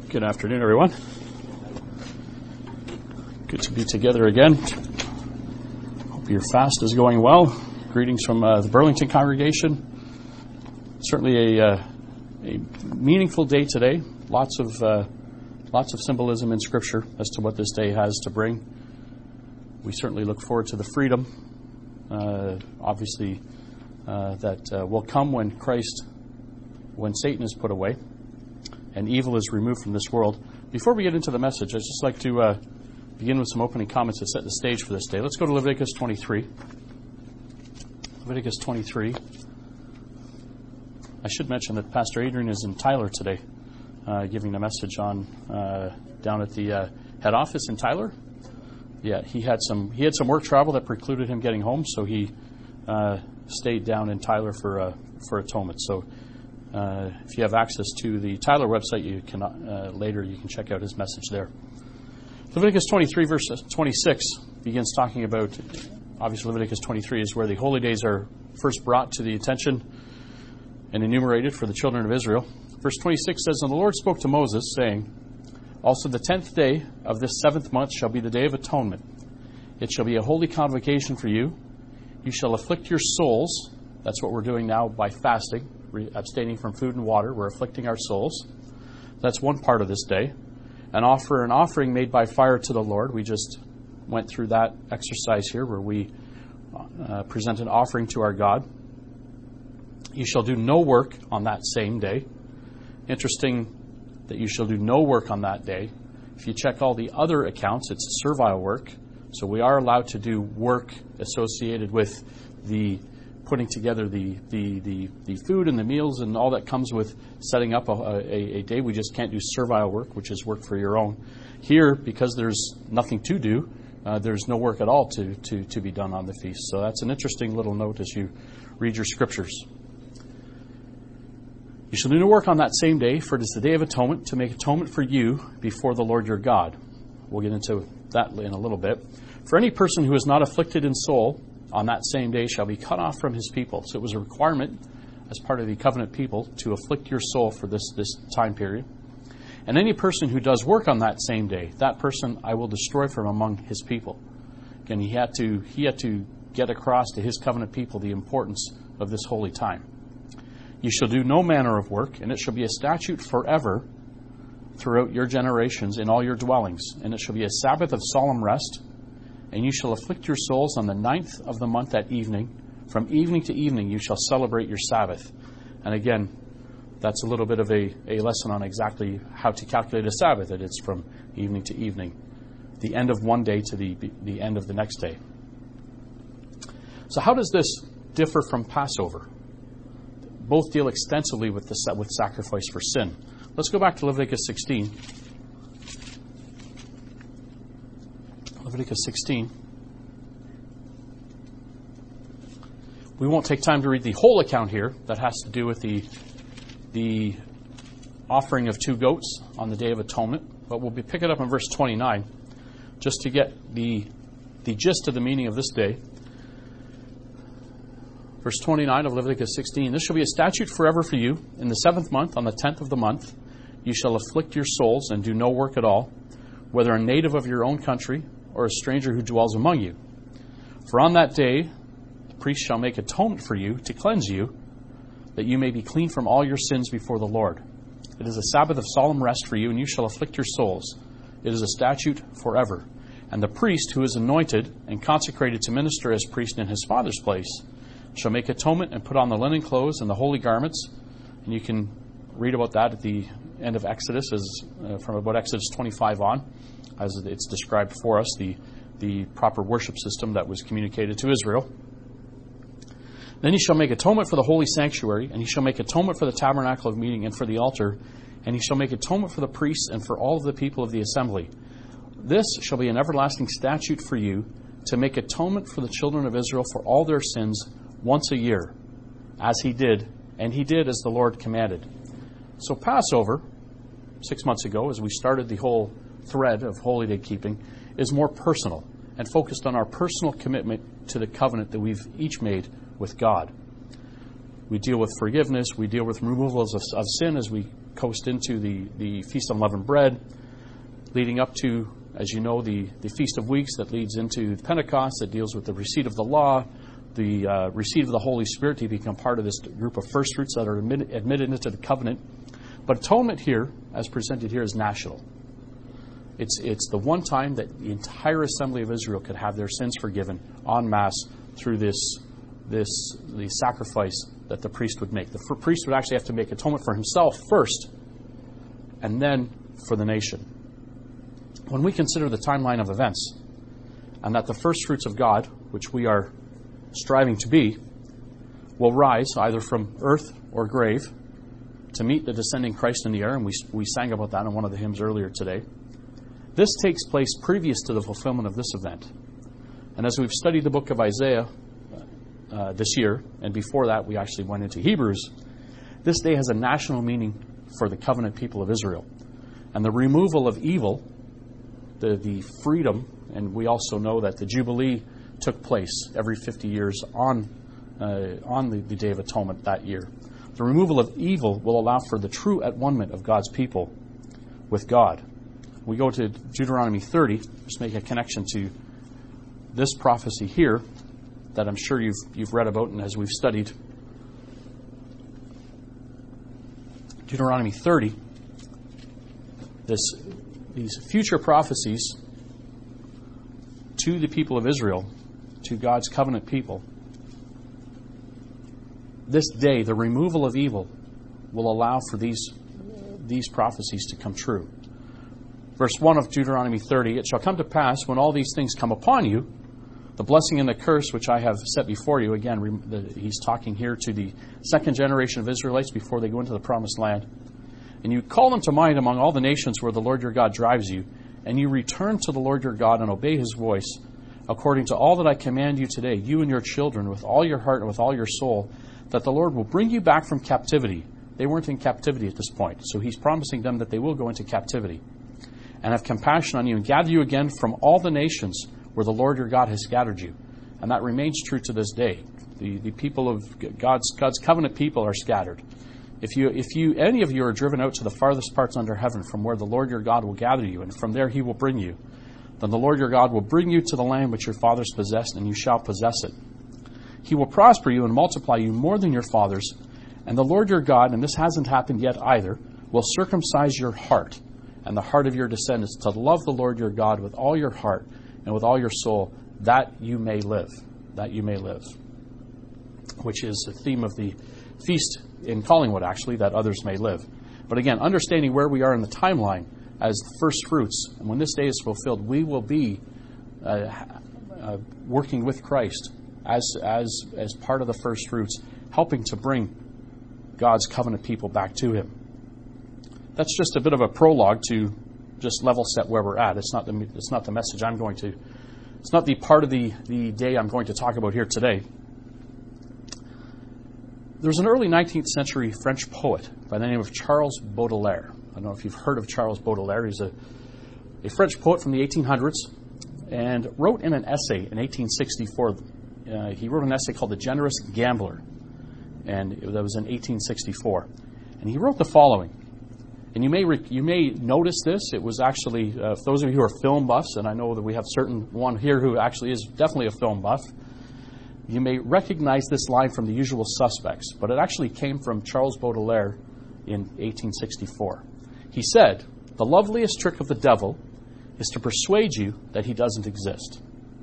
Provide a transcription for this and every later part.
Good afternoon, everyone. Good to be together again. Hope your fast is going well. Greetings from the Burlington congregation. Certainly a meaningful day today. Lots of symbolism in Scripture as to what this day has to bring. We certainly look forward to the freedom, obviously, that will come when Satan is put away and evil is removed from this world. Before we get into the message, I'd just like to begin with some opening comments to set the stage for this day. Let's go to Leviticus 23. Leviticus 23. I should mention that Pastor Adrian is in Tyler today, giving a message on down at the head office in Tyler. Yeah, he had some work travel that precluded him getting home, so he stayed down in Tyler for atonement. So if you have access to the Tyler website, you can later you can check out his message there. Leviticus 23 verse 26 begins talking about, obviously Leviticus 23 is where the holy days are first brought to the attention and enumerated for the children of Israel. Verse 26 says, "And the Lord spoke to Moses, saying, Also the 10th day of this 7th month shall be the day of atonement. It shall be a holy convocation for you. You shall afflict your souls." That's what we're doing now by fasting, abstaining from food and water. We're afflicting our souls. That's one part of this day. And offer an offering made by fire to the Lord. We just went through that exercise here where we present an offering to our God. You shall do no work on that same day. Interesting that you shall do no work on that day. If you check all the other accounts, it's servile work. So we are allowed to do work associated with the putting together the food and the meals and all that comes with setting up a day. We just can't do servile work, which is work for your own. Here, because there's nothing to do, there's no work at all to be done on the feast. So that's an interesting little note as you read your scriptures. You shall do no work on that same day, for it is the day of atonement, to make atonement for you before the Lord your God. We'll get into that in a little bit. For any person who is not afflicted in soul on that same day shall be cut off from his people. So it was a requirement as part of the covenant people to afflict your soul for this time period. And any person who does work on that same day, that person I will destroy from among his people. Again, he had to get across to his covenant people the importance of this holy time. You shall do no manner of work, and it shall be a statute forever throughout your generations in all your dwellings. And it shall be a Sabbath of solemn rest. And you shall afflict your souls on the 9th of the month at evening. From evening to evening you shall celebrate your Sabbath. And again, that's a little bit of a lesson on exactly how to calculate a Sabbath. That it's from evening to evening. The end of one day to the end of the next day. So how does this differ from Passover? Both deal extensively with sacrifice for sin. Let's go back to Leviticus 16. Leviticus 16. We won't take time to read the whole account here. That has to do with the offering of 2 goats on the Day of Atonement. But we'll pick it up in verse 29 just to get the gist of the meaning of this day. Verse 29 of Leviticus 16. "This shall be a statute forever for you. In the 7th month, on the 10th of the month, you shall afflict your souls and do no work at all, whether a native of your own country or a stranger who dwells among you. For on that day the priest shall make atonement for you to cleanse you, that you may be clean from all your sins before the Lord. It is a Sabbath of solemn rest for you, and you shall afflict your souls. It is a statute forever. And the priest who is anointed and consecrated to minister as priest in his father's place shall make atonement and put on the linen clothes and the holy garments." And you can read about that at the end of Exodus, from about Exodus 25 on, as it's described for us, the proper worship system that was communicated to Israel. "Then he shall make atonement for the holy sanctuary, and he shall make atonement for the tabernacle of meeting and for the altar, and he shall make atonement for the priests and for all of the people of the assembly. This shall be an everlasting statute for you, to make atonement for the children of Israel for all their sins once a year, as he did, and he did as the Lord commanded." So Passover, 6 months ago, as we started the whole thread of holy day keeping, is more personal and focused on our personal commitment to the covenant that we've each made with God. We deal with forgiveness. We deal with removals of sin as we coast into the Feast of Unleavened Bread, leading up to, as you know, the Feast of Weeks that leads into Pentecost, that deals with the receipt of the law, the receipt of the Holy Spirit to become part of this group of first fruits that are admitted into the covenant. But atonement here, as presented here, is national. It's the one time that the entire assembly of Israel could have their sins forgiven en masse through the sacrifice that the priest would make. The priest would actually have to make atonement for himself first, and then for the nation. When we consider the timeline of events, and that the first fruits of God, which we are striving to be, will rise either from earth or grave to meet the descending Christ in the air, and we sang about that in one of the hymns earlier today. This takes place previous to the fulfillment of this event. And as we've studied the book of Isaiah this year, and before that we actually went into Hebrews, this day has a national meaning for the covenant people of Israel. And the removal of evil, the freedom, and we also know that the Jubilee took place every 50 years on the Day of Atonement that year. The removal of evil will allow for the true at-one-ment of God's people with God. We go to Deuteronomy 30, just make a connection to this prophecy here that I'm sure you've read about and as we've studied. Deuteronomy 30, these future prophecies to the people of Israel, to God's covenant people. This day, the removal of evil will allow for these prophecies to come true. Verse 1 of Deuteronomy 30, it shall come to pass when all these things come upon you, the blessing and the curse which I have set before you. Again, he's talking here to the second generation of Israelites before they go into the promised land. And you call them to mind among all the nations where the Lord your God drives you, and you return to the Lord your God and obey his voice, according to all that I command you today, you and your children, with all your heart and with all your soul, that the Lord will bring you back from captivity. They weren't in captivity at this point, so he's promising them that they will go into captivity, and have compassion on you, and gather you again from all the nations where the Lord your God has scattered you. And that remains true to this day. The people of God's covenant people are scattered. If any of you are driven out to the farthest parts under heaven, from where the Lord your God will gather you, and from there he will bring you, then the Lord your God will bring you to the land which your fathers possessed, and you shall possess it. He will prosper you and multiply you more than your fathers, and the Lord your God, and this hasn't happened yet either, will circumcise your heart and the heart of your descendants to love the Lord your God with all your heart and with all your soul, that you may live. That you may live. Which is the theme of the feast in Collingwood, actually, that others may live. But again, understanding where we are in the timeline as the first fruits, and when this day is fulfilled, we will be working with Christ as part of the first fruits, helping to bring God's covenant people back to him. That's just a bit of a prologue to just level set where we're at. It's not the message I'm going to. It's not the part of the day I'm going to talk about here today. There's an early 19th century French poet by the name of Charles Baudelaire. I don't know if you've heard of Charles Baudelaire. He's a French poet from the 1800s and wrote in an essay in 1864. He wrote an essay called The Generous Gambler, and that was in 1864. And he wrote the following. And you may notice this. It was actually, for those of you who are film buffs, and I know that we have certain one here who actually is definitely a film buff, you may recognize this line from The Usual Suspects, but it actually came from Charles Baudelaire in 1864. He said, "The loveliest trick of the devil is to persuade you that he doesn't exist."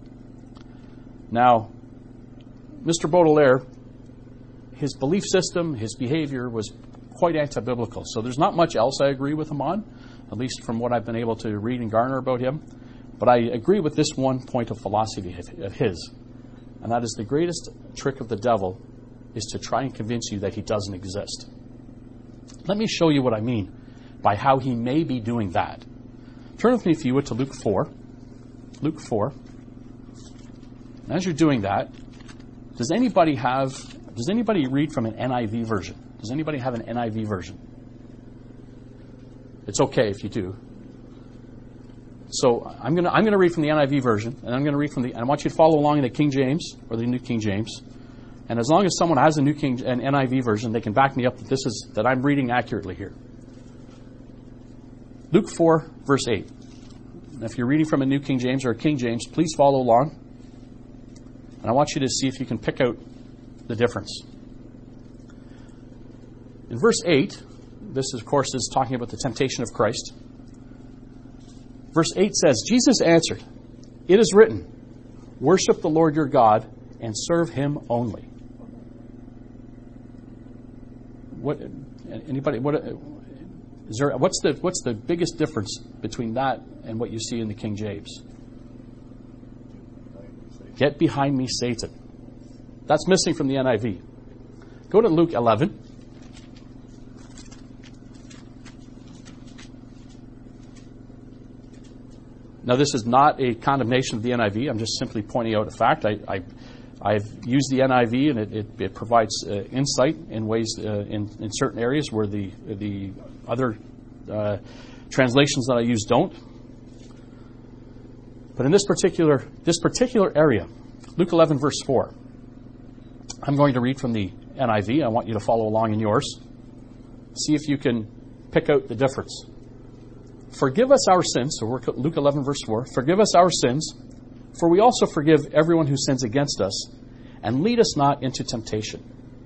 Now, Mr. Baudelaire, his belief system, his behavior was quite anti-biblical. So there's not much else I agree with him on, at least from what I've been able to read and garner about him. But I agree with this one point of philosophy of his, and that is the greatest trick of the devil is to try and convince you that he doesn't exist. Let me show you what I mean by how he may be doing that. Turn with me, if you would, to Luke 4. Luke 4. And as you're doing that, does anybody read from an NIV version? Does anybody have an NIV version? It's okay if you do. So I'm going to read from the NIV version, and I'm going to read from I want you to follow along in the King James or the New King James. And as long as someone has an NIV version, they can back me up that I'm reading accurately here. Luke 4, verse 8. If you're reading from a New King James or a King James, please follow along. And I want you to see if you can pick out the difference. In verse 8, this, of course, is talking about the temptation of Christ. Verse 8 says, Jesus answered, "It is written, worship the Lord your God and serve him only." What's the biggest difference between that and what you see in the King James? Get behind me, Satan. That's missing from the NIV. Go to Luke 11. Now, this is not a condemnation of the NIV. I'm just simply pointing out a fact. I've used the NIV, and it provides insight in ways in certain areas where the other translations that I use don't. But in this particular area, Luke 11, verse 4, I'm going to read from the NIV. I want you to follow along in yours. See if you can pick out the difference. Forgive us our sins. So we're Luke 11, verse 4. Forgive us our sins, for we also forgive everyone who sins against us, and lead us not into temptation.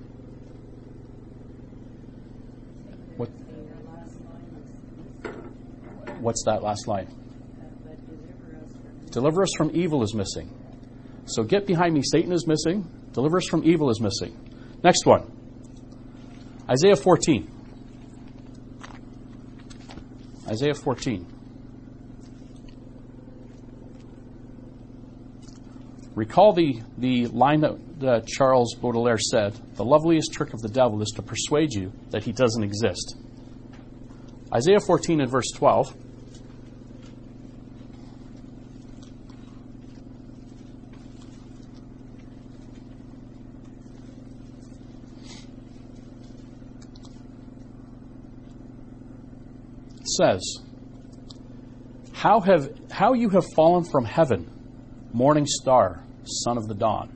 What's that last line? Deliver us from evil is missing. So get behind me, Satan is missing. Deliver us from evil is missing. Next one. Isaiah 14. Isaiah 14. Recall the line that Charles Baudelaire said, "The loveliest trick of the devil is to persuade you that he doesn't exist." Isaiah 14 and verse 12. Says, how you have fallen from heaven, morning star, son of the dawn.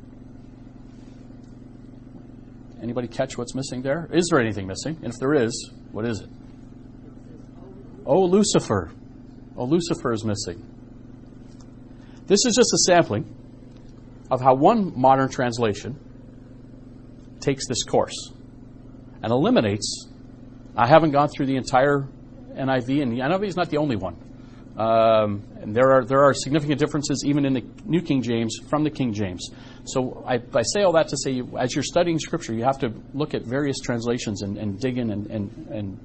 Anybody catch what's missing there? Is there anything missing? And if there is, what is it? Oh, Lucifer. Oh, Lucifer is missing. This is just a sampling of how one modern translation takes this course and eliminates. I haven't gone through the entire NIV, and the NIV is not the only one. And there are significant differences even in the New King James from the King James. So I say all that to say, as you're studying Scripture, you have to look at various translations and dig in and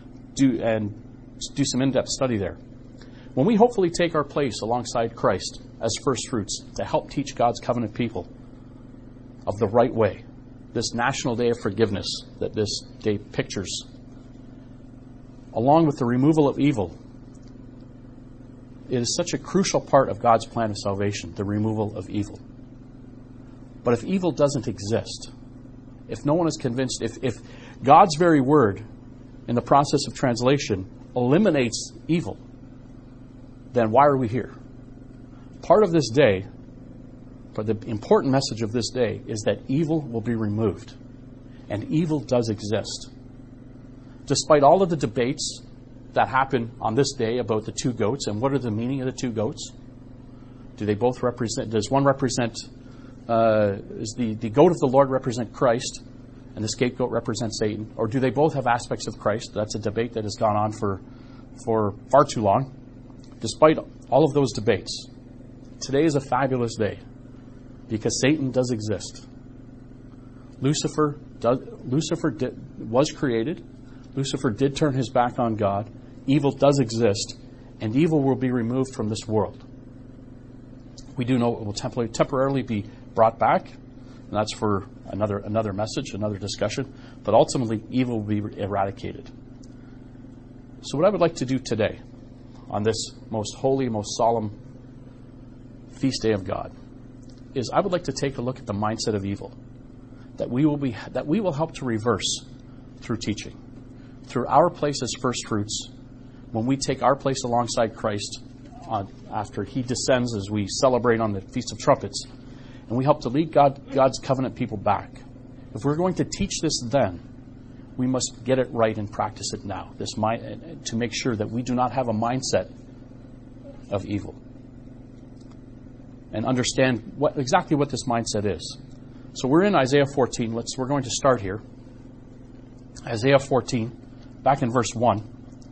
do some in-depth study there. When we hopefully take our place alongside Christ as first fruits to help teach God's covenant people of the right way, this National Day of Forgiveness that this day pictures, along with the removal of evil, it is such a crucial part of God's plan of salvation, the removal of evil. But if evil doesn't exist, if no one is convinced, if God's very word in the process of translation eliminates evil, then why are we here? Part of this day, but the important message of this day, is that evil will be removed. And evil does exist. Despite all of the debates that happen on this day about the two goats and what are the meaning of the two goats, do they both represent? Does one represent? Is the goat of the Lord represent Christ, and the scapegoat represent Satan, or do they both have aspects of Christ? That's a debate that has gone on for far too long. Despite all of those debates, today is a fabulous day because Satan does exist. Lucifer was created. Lucifer did turn his back on God. Evil does exist, and evil will be removed from this world. We do know it will temporarily be brought back, and that's for another message, another discussion. But ultimately, evil will be eradicated. So what I would like to do today, on this most holy, most solemn feast day of God, is I would like to take a look at the mindset of evil that we will help to reverse through teaching. Through our place as first fruits, when we take our place alongside Christ after he descends as we celebrate on the Feast of Trumpets, and we help to lead God's covenant people back. If we're going to teach this then, we must get it right and practice it now, to make sure that we do not have a mindset of evil. And understand exactly what this mindset is. So we're in Isaiah 14. We're going to start here. Isaiah 14, back in verse 1.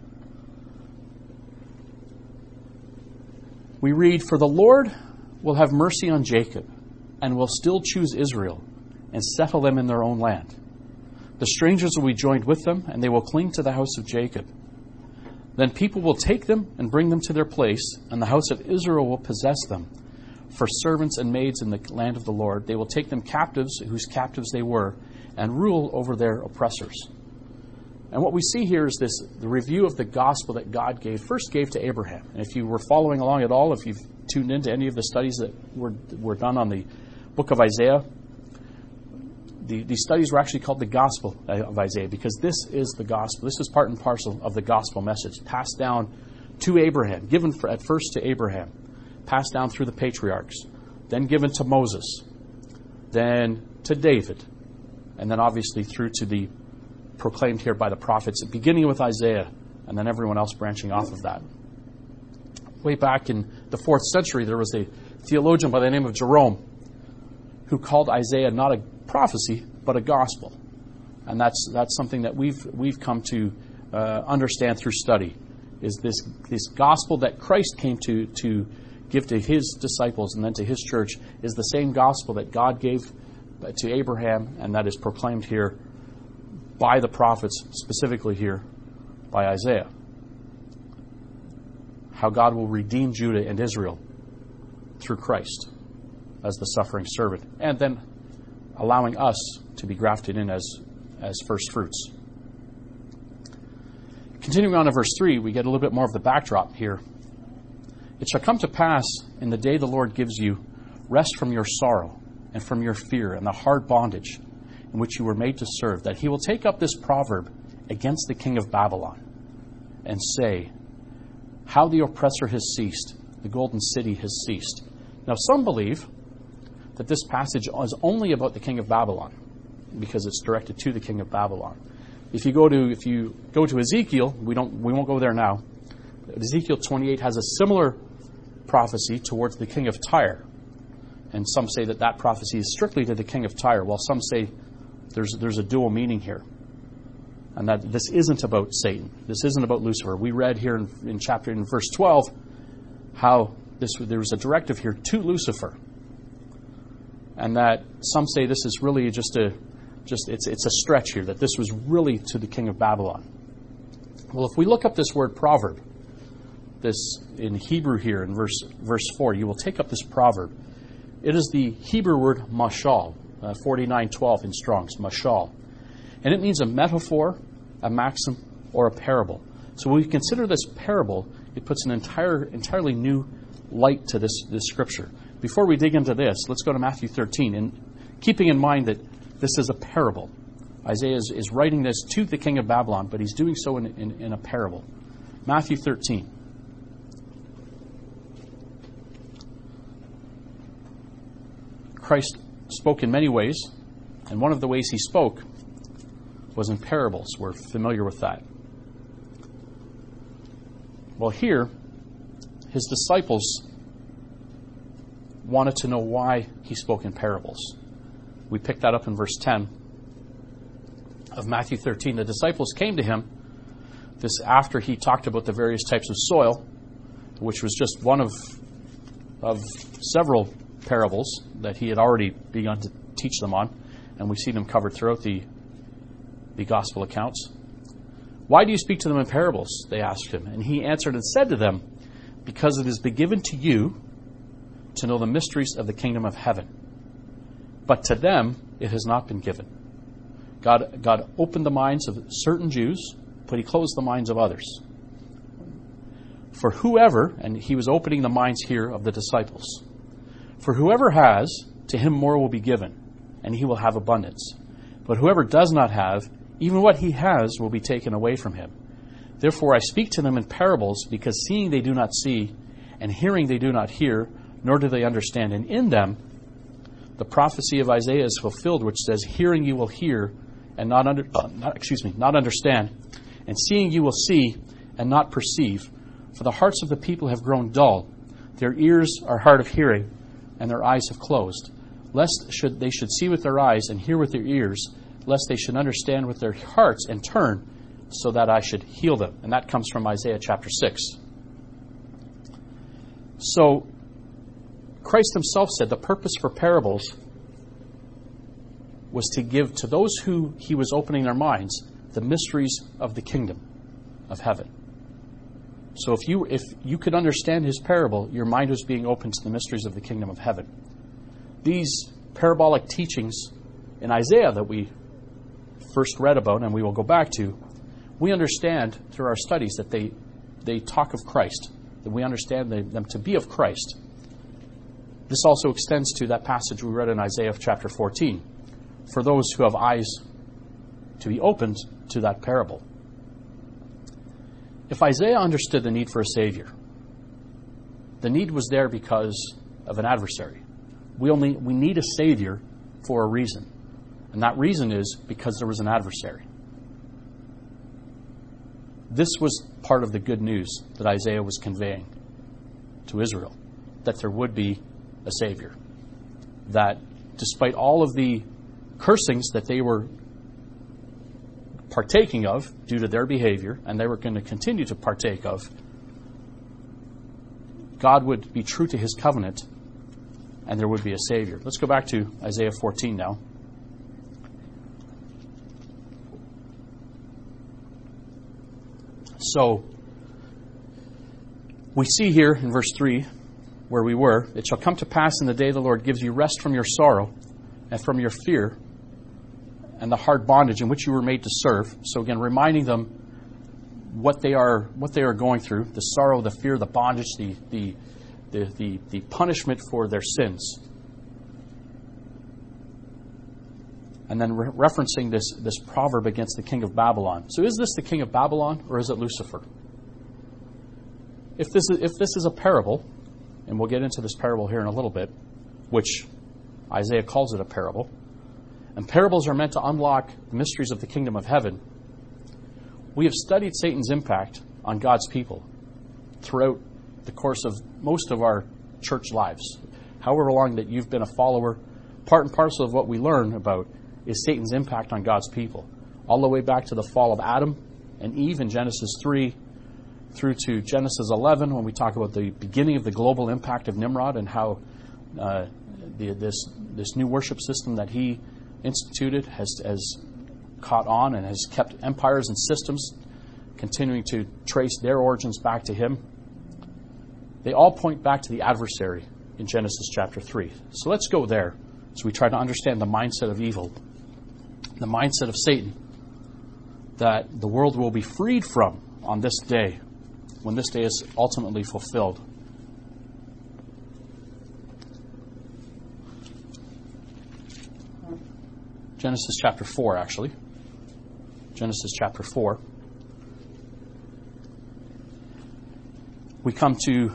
We read, "For the Lord will have mercy on Jacob, and will still choose Israel, and settle them in their own land. The strangers will be joined with them, and they will cling to the house of Jacob. Then people will take them and bring them to their place, and the house of Israel will possess them. For servants and maids in the land of the Lord, they will take them captives, whose captives they were, and rule over their oppressors." And what we see here is the review of the gospel that God first gave to Abraham. And if you were following along at all, if you've tuned into any of the studies that were done on the book of Isaiah, these studies were actually called the Gospel of Isaiah, because this is the gospel. This is part and parcel of the gospel message, passed down to Abraham, given at first to Abraham, passed down through the patriarchs, then given to Moses, then to David, and then obviously through to the proclaimed here by the prophets, beginning with Isaiah, and then everyone else branching off of that. Way back in the 4th century, there was a theologian by the name of Jerome who called Isaiah not a prophecy, but a gospel. And that's something that we've come to understand through study, is this gospel that Christ came to give to his disciples and then to his church is the same gospel that God gave to Abraham, and that is proclaimed here by the prophets, specifically here by Isaiah. How God will redeem Judah and Israel through Christ as the suffering servant, and then allowing us to be grafted in as first fruits. Continuing on to verse 3, we get a little bit more of the backdrop here. "It shall come to pass in the day the Lord gives you rest from your sorrow and from your fear and the hard bondage in which you were made to serve, that he will take up this proverb against the king of Babylon and say, how the oppressor has ceased, the golden city has ceased." Now some believe that this passage is only about the king of Babylon, because it's directed to the king of Babylon. If you go to Ezekiel, we won't go there now. Ezekiel 28 has a similar prophecy towards the king of Tyre. And some say that prophecy is strictly to the king of Tyre, while some say there's a dual meaning here. And that this isn't about Satan. This isn't about Lucifer. We read here in verse 12 how there was a directive here to Lucifer. And that some say this is really it's a stretch here, that this was really to the king of Babylon. Well, if we look up this word proverb, this in Hebrew here in verse 4, you will take up this proverb. It is the Hebrew word mashal, 49:12 in Strong's, mashal. And it means a metaphor, a maxim, or a parable. So when we consider this parable, it puts an entirely new light to this scripture. Before we dig into this, let's go to Matthew 13, and keeping in mind that this is a parable. Isaiah is writing this to the king of Babylon, but he's doing so in a parable. Matthew 13. Christ spoke in many ways, and one of the ways he spoke was in parables. We're familiar with that. Well, here, his disciples wanted to know why he spoke in parables. We pick that up in verse 10 of Matthew 13. The disciples came to him, this after he talked about the various types of soil, which was just one of several parables that he had already begun to teach them on, and we see them covered throughout the gospel accounts. "Why do you speak to them in parables?" they asked him. And he answered and said to them, "Because it has been given to you to know the mysteries of the kingdom of heaven. But to them it has not been given." God opened the minds of certain Jews, but he closed the minds of others. "For whoever," and he was opening the minds here of the disciples, "for whoever has, to him more will be given, and he will have abundance. But whoever does not have, even what he has will be taken away from him. Therefore I speak to them in parables, because seeing they do not see, and hearing they do not hear, nor do they understand. And in them the prophecy of Isaiah is fulfilled, which says, hearing you will hear, and not understand, and seeing you will see and not perceive. For the hearts of the people have grown dull, their ears are hard of hearing, and their eyes have closed, lest they should see with their eyes and hear with their ears, lest they should understand with their hearts and turn, so that I should heal them. And that comes from Isaiah chapter 6. So, Christ himself said the purpose for parables was to give to those who he was opening their minds the mysteries of the kingdom of heaven. So if you could understand his parable, your mind was being opened to the mysteries of the kingdom of heaven. These parabolic teachings in Isaiah that we first read about, and we will go back to, we understand through our studies that they talk of Christ, that we understand them to be of Christ. This also extends to that passage we read in Isaiah chapter 14, for those who have eyes to be opened to that parable. If Isaiah understood the need for a Savior, the need was there because of an adversary. We need a Savior for a reason. And that reason is because there was an adversary. This was part of the good news that Isaiah was conveying to Israel, that there would be a Savior. That despite all of the cursings that they were partaking of due to their behavior, and they were going to continue to partake of, God would be true to his covenant, and there would be a Savior. Let's go back to Isaiah 14 now. So, we see here in verse 3, where we were, it shall come to pass in the day the Lord gives you rest from your sorrow and from your fear and the hard bondage in which you were made to serve. So again, reminding them what they are going through, the sorrow, the fear, the bondage, the punishment for their sins. And then referencing this proverb against the king of Babylon. So is this the king of Babylon, or is it Lucifer? If this is a parable, and we'll get into this parable here in a little bit, which Isaiah calls it a parable, and parables are meant to unlock the mysteries of the kingdom of heaven, we have studied Satan's impact on God's people throughout the course of most of our church lives. However long that you've been a follower, part and parcel of what we learn about is Satan's impact on God's people. All the way back to the fall of Adam and Eve in Genesis 3 through to Genesis 11, when we talk about the beginning of the global impact of Nimrod and how this new worship system that he instituted has caught on and has kept empires and systems continuing to trace their origins back to him. They all point back to the adversary in Genesis chapter 3. So let's go there as we try to understand the mindset of evil, the mindset of Satan, that the world will be freed from on this day, when this day is ultimately fulfilled. Genesis chapter 4, actually. Genesis chapter 4. We come to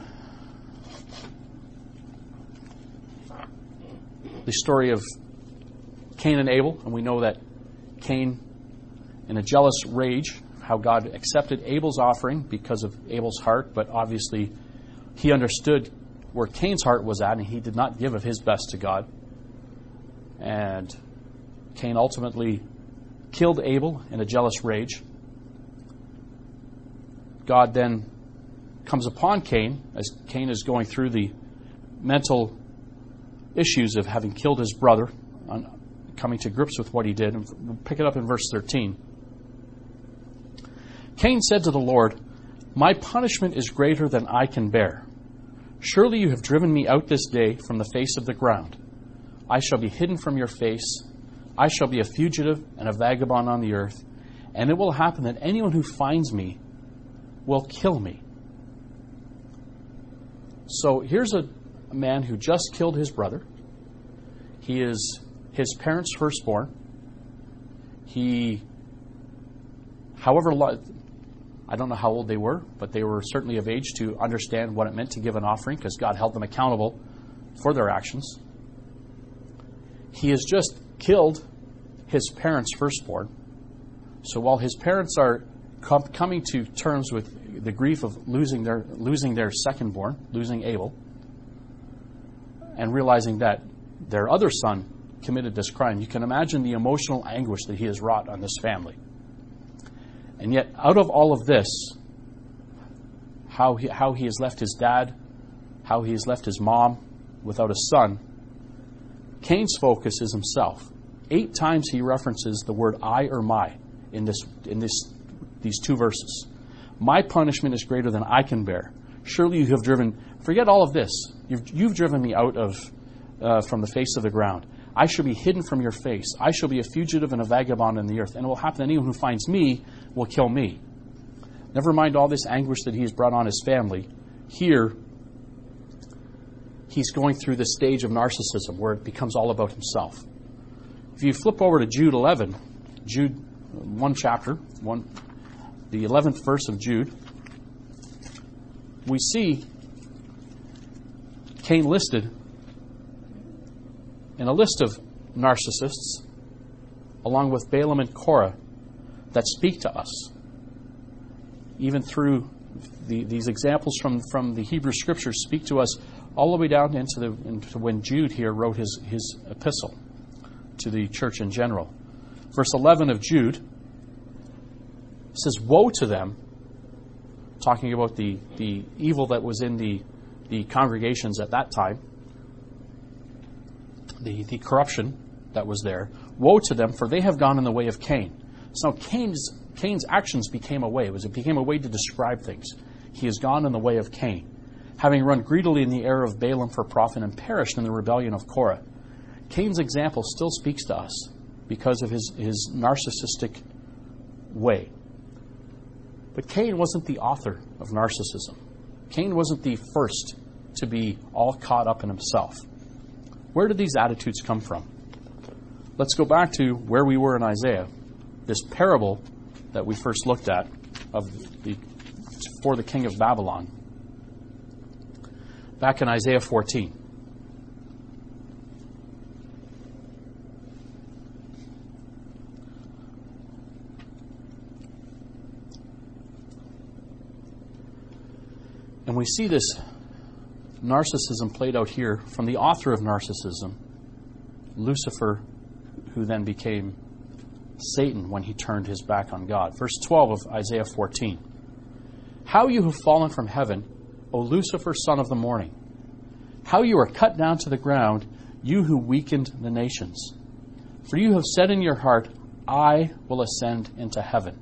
the story of Cain and Abel, and we know that Cain, in a jealous rage, how God accepted Abel's offering because of Abel's heart, but obviously he understood where Cain's heart was at, and he did not give of his best to God. And Cain ultimately killed Abel in a jealous rage. God then comes upon Cain as Cain is going through the mental issues of having killed his brother, coming to grips with what he did. And we'll pick it up in verse 13. Cain said to the Lord, "My punishment is greater than I can bear. Surely you have driven me out this day from the face of the ground. I shall be hidden from your face. I shall be a fugitive and a vagabond on the earth. And it will happen that anyone who finds me will kill me." So here's a man who just killed his brother. He is his parents' firstborn. I don't know how old they were, but they were certainly of age to understand what it meant to give an offering, because God held them accountable for their actions. He has just killed his parents' firstborn. So while his parents are coming to terms with the grief of losing their secondborn, losing Abel, and realizing that their other son committed this crime, you can imagine the emotional anguish that he has wrought on this family. And yet, out of all of this, how he has left his dad, how he has left his mom without a son, Cain's focus is himself. 8 times he references the word I or my in these 2 verses. My punishment is greater than I can bear. Surely you have driven, forget all of this. You've driven me out of from the face of the ground. I shall be hidden from your face. I shall be a fugitive and a vagabond in the earth. And it will happen that anyone who finds me will kill me. Never mind all this anguish that he has brought on his family. Here, he's going through the stage of narcissism where it becomes all about himself. If you flip over to Jude 11, Jude, one chapter, the 11th verse of Jude, we see Cain listed in a list of narcissists, along with Balaam and Korah, that speak to us. Even through these examples from the Hebrew Scriptures speak to us all the way down into when Jude here wrote his epistle to the church in general. Verse 11 of Jude says, "Woe to them," talking about the evil that was in the congregations at that time, the corruption that was there. "Woe to them, for they have gone in the way of Cain." So Cain's actions became a way. It became a way to describe things. He has gone in the way of Cain, having run greedily in the error of Balaam for profit and perished in the rebellion of Korah. Cain's example still speaks to us because of his narcissistic way. But Cain wasn't the author of narcissism. Cain wasn't the first to be all caught up in himself. Where did these attitudes come from? Let's go back to where we were in Isaiah. This parable that we first looked at for the king of Babylon. Back in Isaiah 14. And we see this narcissism played out here from the author of narcissism, Lucifer, who then became Satan when he turned his back on God. Verse 12 of Isaiah 14. "How you have fallen from heaven, O Lucifer, son of the morning. How you are cut down to the ground, you who weakened the nations. For you have said in your heart, I will ascend into heaven.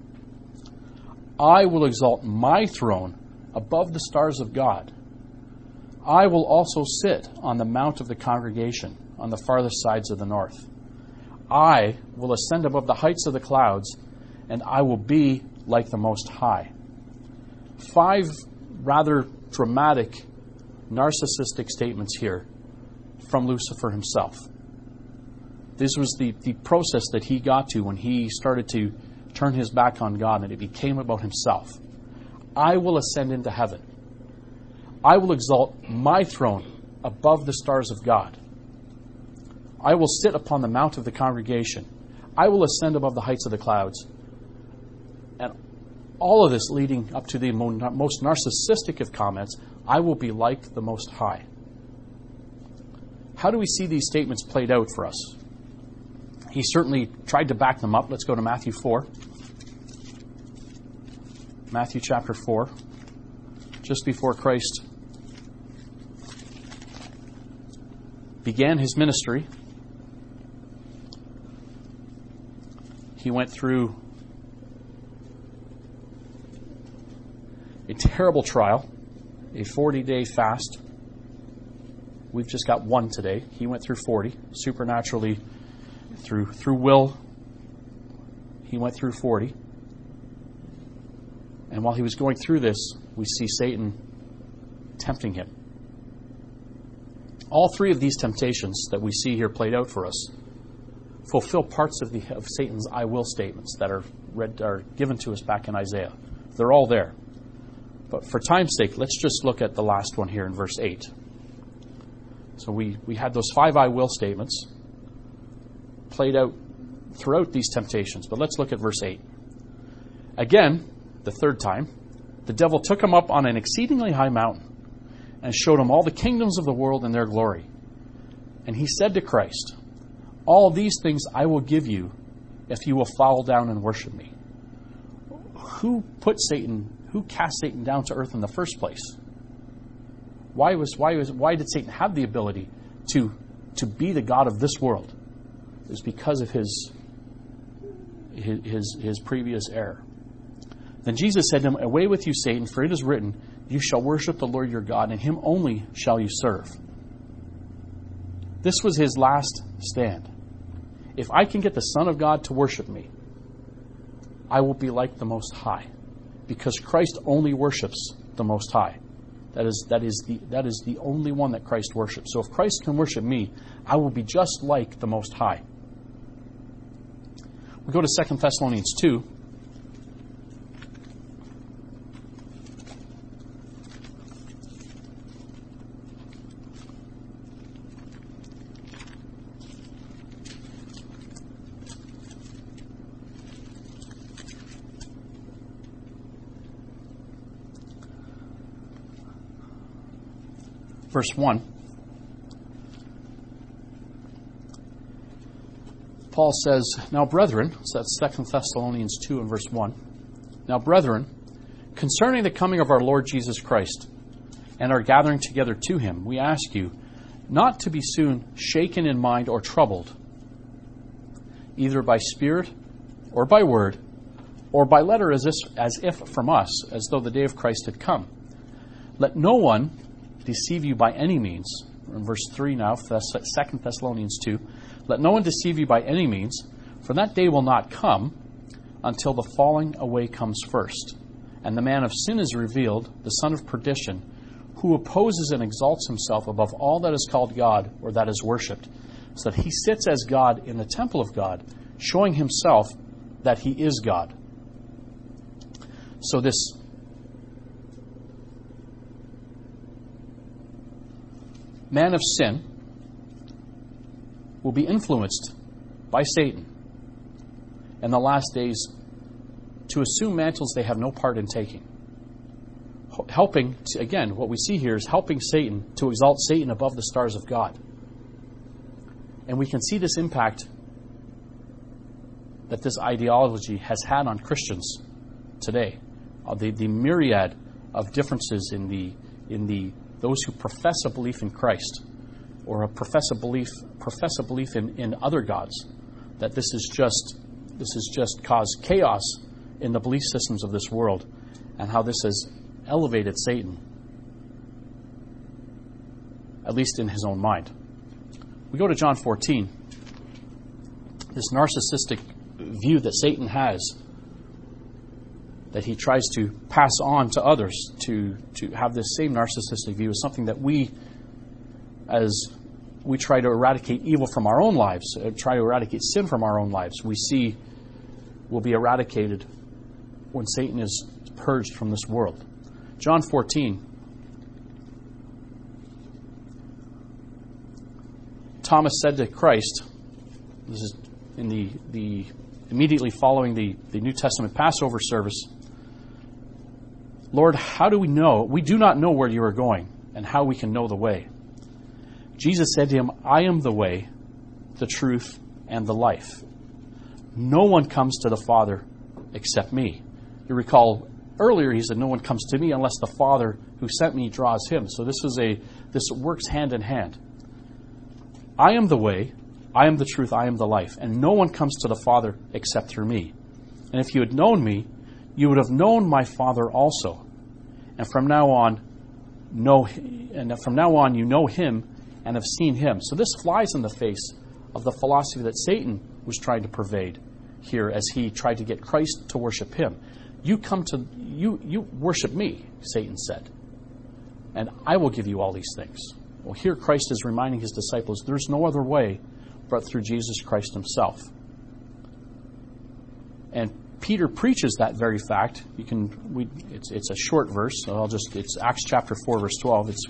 I will exalt my throne above the stars of God. I will also sit on the mount of the congregation on the farthest sides of the north. I will ascend above the heights of the clouds, and I will be like the Most High." 5 rather dramatic, narcissistic statements here from Lucifer himself. This was the process that he got to when he started to turn his back on God, and it became about himself. I will ascend into heaven. I will exalt my throne above the stars of God. I will sit upon the mount of the congregation. I will ascend above the heights of the clouds. And all of this leading up to the most narcissistic of comments, I will be like the Most High. How do we see these statements played out for us? He certainly tried to back them up. Let's go to Matthew 4. Matthew chapter 4. Just before Christ began his ministry, he went through a terrible trial, a 40-day fast. We've just got one today. He went through 40, supernaturally, through will. He went through 40. And while he was going through this, we see Satan tempting him. All 3 of these temptations that we see here played out for us fulfill parts of Satan's I will statements that are given to us back in Isaiah. They're all there. But for time's sake, let's just look at the last one here in verse 8. So we had those 5 I will statements played out throughout these temptations. But let's look at verse 8. Again, the third time, the devil took him up on an exceedingly high mountain and showed him all the kingdoms of the world and their glory. And he said to Christ, all these things I will give you if you will fall down and worship me. Who cast Satan down to earth in the first place? Why did Satan have the ability to be the god of this world? It was because of his previous error. Then Jesus said to him, away with you, Satan, for it is written, you shall worship the Lord your God, and him only shall you serve. This was his last stand. If I can get the Son of God to worship me, I will be like the Most High, because Christ only worships the Most High. That is the only one that Christ worships. So if Christ can worship me, I will be just like the Most High. We go to 2 Thessalonians 2. Verse 1. Paul says, now brethren, so that's 2 Thessalonians 2 and verse 1. Now brethren, concerning the coming of our Lord Jesus Christ and our gathering together to him, we ask you not to be soon shaken in mind or troubled, either by spirit or by word, or by letter as if from us, as though the day of Christ had come. Let no one deceive you by any means. In verse 3 now, 2 Thessalonians 2. Let no one deceive you by any means, for that day will not come until the falling away comes first. And the man of sin is revealed, the son of perdition, who opposes and exalts himself above all that is called God or that is worshipped, so that he sits as God in the temple of God, showing himself that he is God. So this man of sin will be influenced by Satan in the last days to assume mantles they have no part in taking. Helping, again, what we see here is helping Satan to exalt Satan above the stars of God. And we can see this impact that this ideology has had on Christians today. The myriad of differences in those who profess a belief in Christ or profess a belief in other gods, that this has just caused chaos in the belief systems of this world, and how this has elevated Satan, at least in his own mind. We go to John 14. This narcissistic view that Satan has, that he tries to pass on to others, to have this same narcissistic view, is something that we, as we try to eradicate evil from our own lives, try to eradicate sin from our own lives, we see will be eradicated when Satan is purged from this world. John 14. Thomas said to Christ, this is in the immediately following the New Testament Passover service, Lord, how do we know? We do not know where you are going and how we can know the way. Jesus said to him, I am the way, the truth, and the life. No one comes to the Father except me. You recall earlier he said, no one comes to me unless the Father who sent me draws him. So this works hand in hand. I am the way, I am the truth, I am the life, and no one comes to the Father except through me. And if you had known me, you would have known my Father also. And from now on you know him and have seen him. So this flies in the face of the philosophy that Satan was trying to pervade here as he tried to get Christ to worship him. You worship me, Satan said, and I will give you all these things. Well, here Christ is reminding his disciples there's no other way but through Jesus Christ himself. And Peter preaches that very fact. It's a short verse, so it's Acts chapter 4, verse 12. It's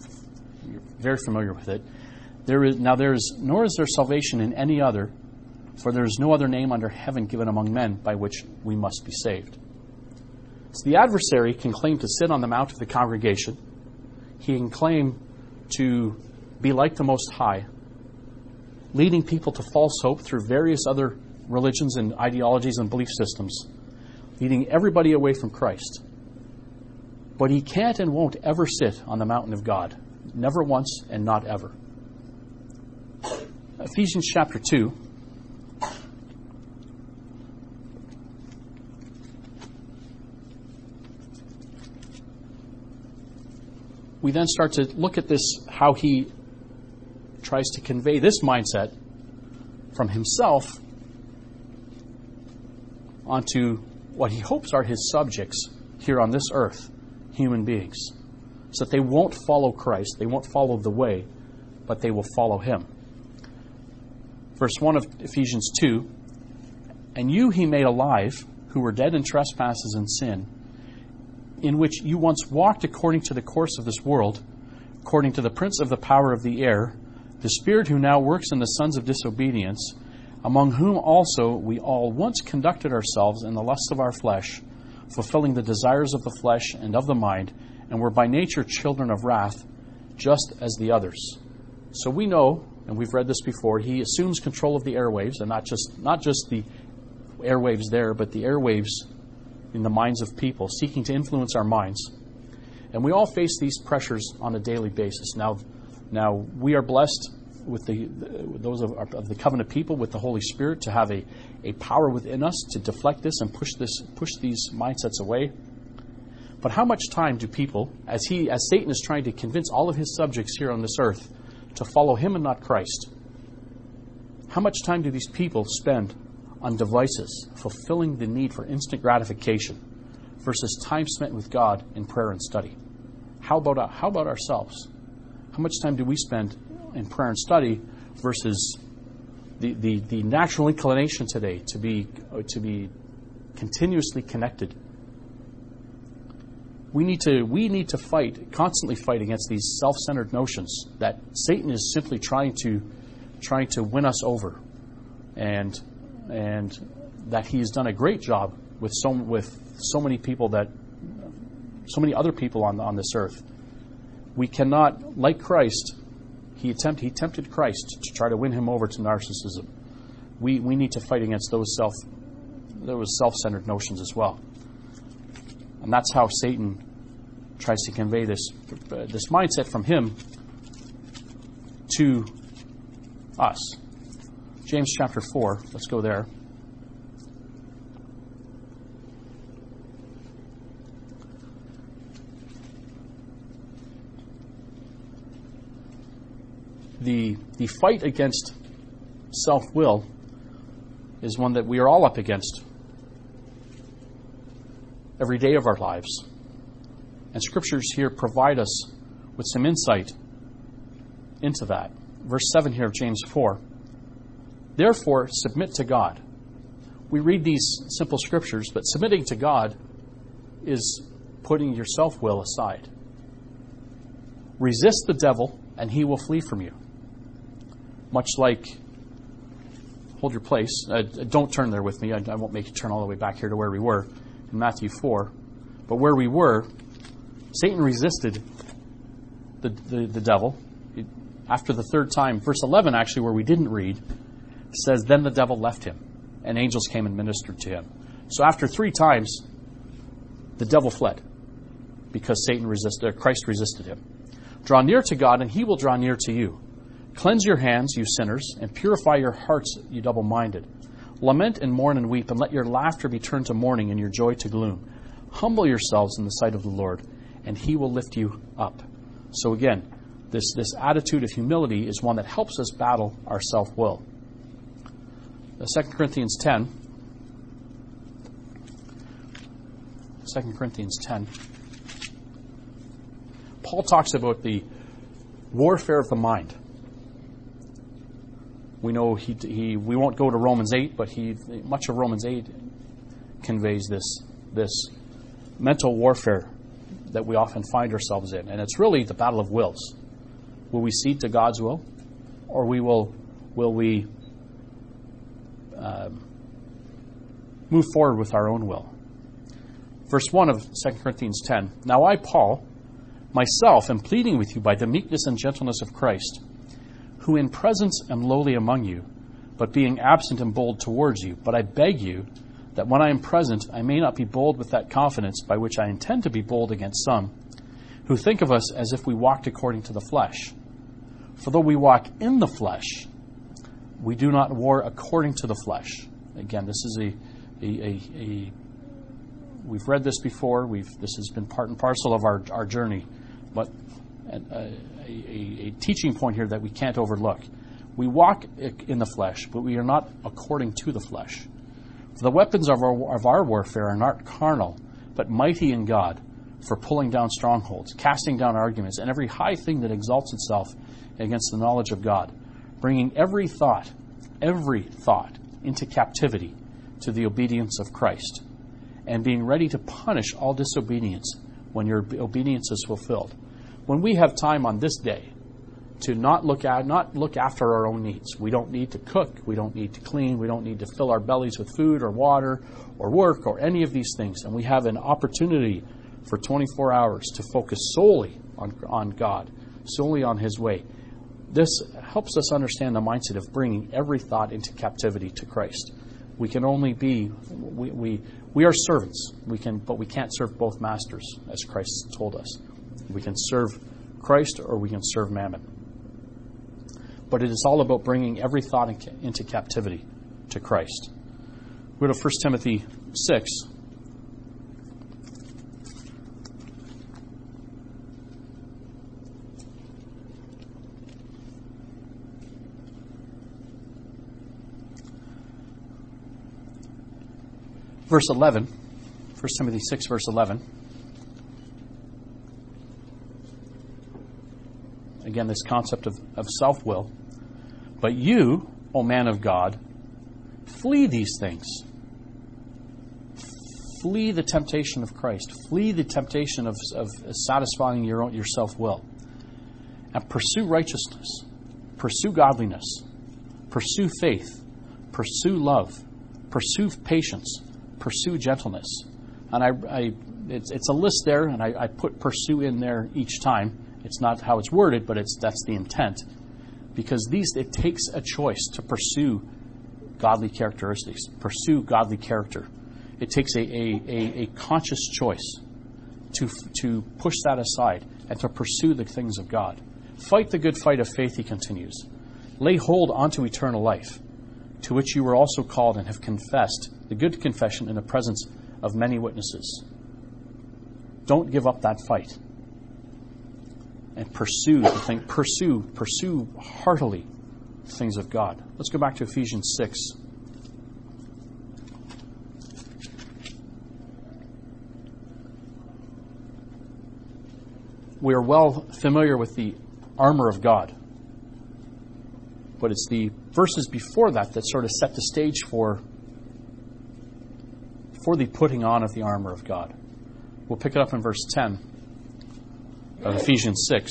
you're very familiar with it. Nor is there salvation in any other, For there is no other name under heaven given among men by which we must be saved. So the adversary can claim to sit on the mount of the congregation. He can claim to be like the Most High, leading people to false hope through various other religions and ideologies and belief systems, leading everybody away from Christ. But he can't and won't ever sit on the mountain of God. Never once and not ever. Ephesians chapter 2. We then start to look at this, how he tries to convey this mindset from himself onto what he hopes are his subjects here on this earth, human beings, so that they won't follow Christ, they won't follow the way, but they will follow him. Verse 1 of Ephesians 2, "And you he made alive, who were dead in trespasses and sin, in which you once walked according to the course of this world, according to the prince of the power of the air, the spirit who now works in the sons of disobedience, among whom also we all once conducted ourselves in the lusts of our flesh, fulfilling the desires of the flesh and of the mind, and were by nature children of wrath, just as the others." So we know, and we've read this before, he assumes control of the airwaves, and not just the airwaves there, but the airwaves in the minds of people, seeking to influence our minds. And we all face these pressures on a daily basis. Now we are blessed with those of the covenant people with the Holy Spirit to have a power within us to deflect this and push these mindsets away. But how much time do people, as Satan is trying to convince all of his subjects here on this earth to follow him and not Christ, how much time do these people spend on devices, fulfilling the need for instant gratification, versus time spent with God in prayer and study? How about ourselves? How much time do we spend in prayer and study versus the natural inclination today to be continuously connected? We need to constantly fight against these self-centered notions that Satan is simply trying to win us over, and that he's done a great job with so many other people on this earth. We cannot, like Christ, he tempted Christ to try to win him over to narcissism. We need to fight against those self-centered notions as well. And that's how Satan tries to convey this mindset from him to us. James chapter 4, let's go there. The fight against self-will is one that we are all up against every day of our lives. And scriptures here provide us with some insight into that. Verse 7 here of James 4. "Therefore, submit to God." We read these simple scriptures, but submitting to God is putting your self-will aside. "Resist the devil, and he will flee from you." Much like, hold your place. Don't turn there with me. I won't make you turn all the way back here to where we were in Matthew 4. But where we were, Satan resisted the devil. After the third time, verse 11 actually, where we didn't read, says, "Then the devil left him, and angels came and ministered to him." So after 3 times, the devil fled because Christ resisted him. "Draw near to God, and he will draw near to you. Cleanse your hands, you sinners, and purify your hearts, you double-minded. Lament and mourn and weep, and let your laughter be turned to mourning and your joy to gloom. Humble yourselves in the sight of the Lord, and he will lift you up." So again, this attitude of humility is one that helps us battle our self-will. 2 Corinthians 10. 2 Corinthians 10. Paul talks about the warfare of the mind. We know we won't go to Romans 8, but much of Romans 8 conveys this mental warfare that we often find ourselves in. And it's really the battle of wills. Will we cede to God's will? Or will we move forward with our own will. Verse 1 of 2 Corinthians 10, "Now I, Paul, myself am pleading with you by the meekness and gentleness of Christ, who in presence am lowly among you, but being absent am bold towards you. But I beg you that when I am present, I may not be bold with that confidence by which I intend to be bold against some, who think of us as if we walked according to the flesh. For though we walk in the flesh, we do not war according to the flesh." Again, this is we've read this before. This has been part and parcel of our journey, but a teaching point here that we can't overlook. We walk in the flesh, but we are not according to the flesh. For the weapons of our warfare are not carnal, but mighty in God, for pulling down strongholds, casting down arguments, and every high thing that exalts itself against the knowledge of God, bringing every thought into captivity to the obedience of Christ, and being ready to punish all disobedience when your obedience is fulfilled. When we have time on this day to not look after our own needs, we don't need to cook, we don't need to clean, we don't need to fill our bellies with food or water or work or any of these things, and we have an opportunity for 24 hours to focus solely on God, solely on His way. This helps us understand the mindset of bringing every thought into captivity to Christ. We can only be, we are servants, but we can't serve both masters, as Christ told us. We can serve Christ or we can serve Mammon. But it is all about bringing every thought into captivity to Christ. Go to 1 Timothy 6. Verse 11, 1 Timothy 6, verse 11. Again, this concept of self-will. "But you, O man of God, flee these things." Flee the temptation of Christ. Flee the temptation of satisfying your self-will. And pursue righteousness. Pursue godliness. Pursue faith. Pursue love. Pursue patience. Pursue gentleness. And it's a list there, and I put pursue in there each time. It's not how it's worded, but that's the intent. Because it takes a choice to pursue godly characteristics, pursue godly character. It takes a conscious choice to push that aside and to pursue the things of God. "Fight the good fight of faith," he continues. "Lay hold onto eternal life, to which you were also called and have confessed the good confession in the presence of many witnesses." Don't give up that fight. And pursue the thing. Pursue heartily the things of God. Let's go back to Ephesians 6. We are well familiar with the armor of God, but it's the verses before that sort of set the stage for the putting on of the armor of God. We'll pick it up in verse 10 of Ephesians 6.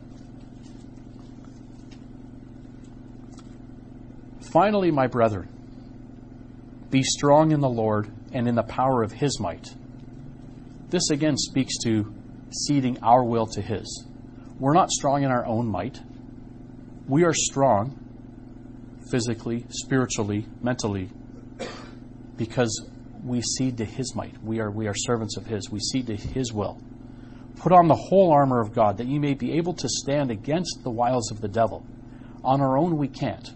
"Finally, my brethren, be strong in the Lord and in the power of His might." This again speaks to ceding our will to His. We're not strong in our own might. We are strong physically, spiritually, mentally, because we cede to His might. We are servants of His. We cede to His will. "Put on the whole armor of God, that you may be able to stand against the wiles of the devil." On our own, we can't.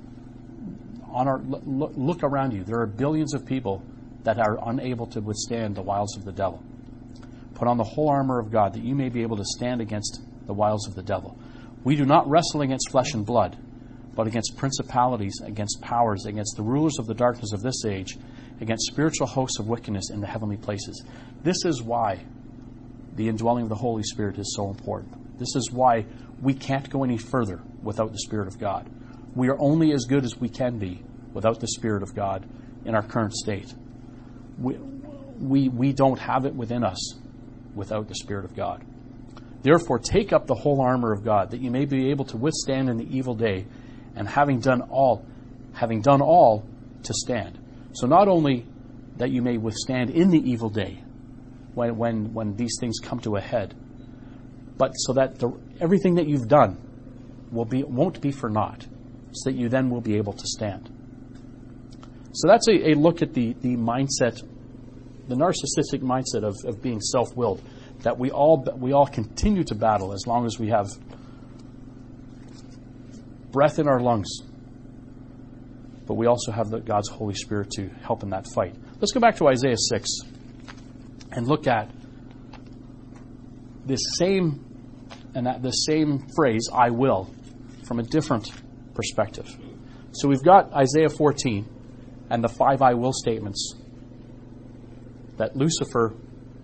Look around you. There are billions of people that are unable to withstand the wiles of the devil. "Put on the whole armor of God, that you may be able to stand against the wiles of the devil. We do not wrestle against flesh and blood, but against principalities, against powers, against the rulers of the darkness of this age, against spiritual hosts of wickedness in the heavenly places." This is why the indwelling of the Holy Spirit is so important. This is why we can't go any further without the Spirit of God. We are only as good as we can be without the Spirit of God in our current state. We don't have it within us without the Spirit of God. "Therefore, take up the whole armor of God, that you may be able to withstand in the evil day, and having done all, to stand. So not only that you may withstand in the evil day, when these things come to a head, but so that everything that you've done won't be for naught, so that you then will be able to stand. So that's a look at the mindset, the narcissistic mindset of being self-willed, that we all continue to battle as long as we have breath in our lungs. But we also have God's Holy Spirit to help in that fight. Let's go back to Isaiah 6 and look at this same phrase, I will, from a different perspective. So we've got Isaiah 14 and the 5 I will statements that Lucifer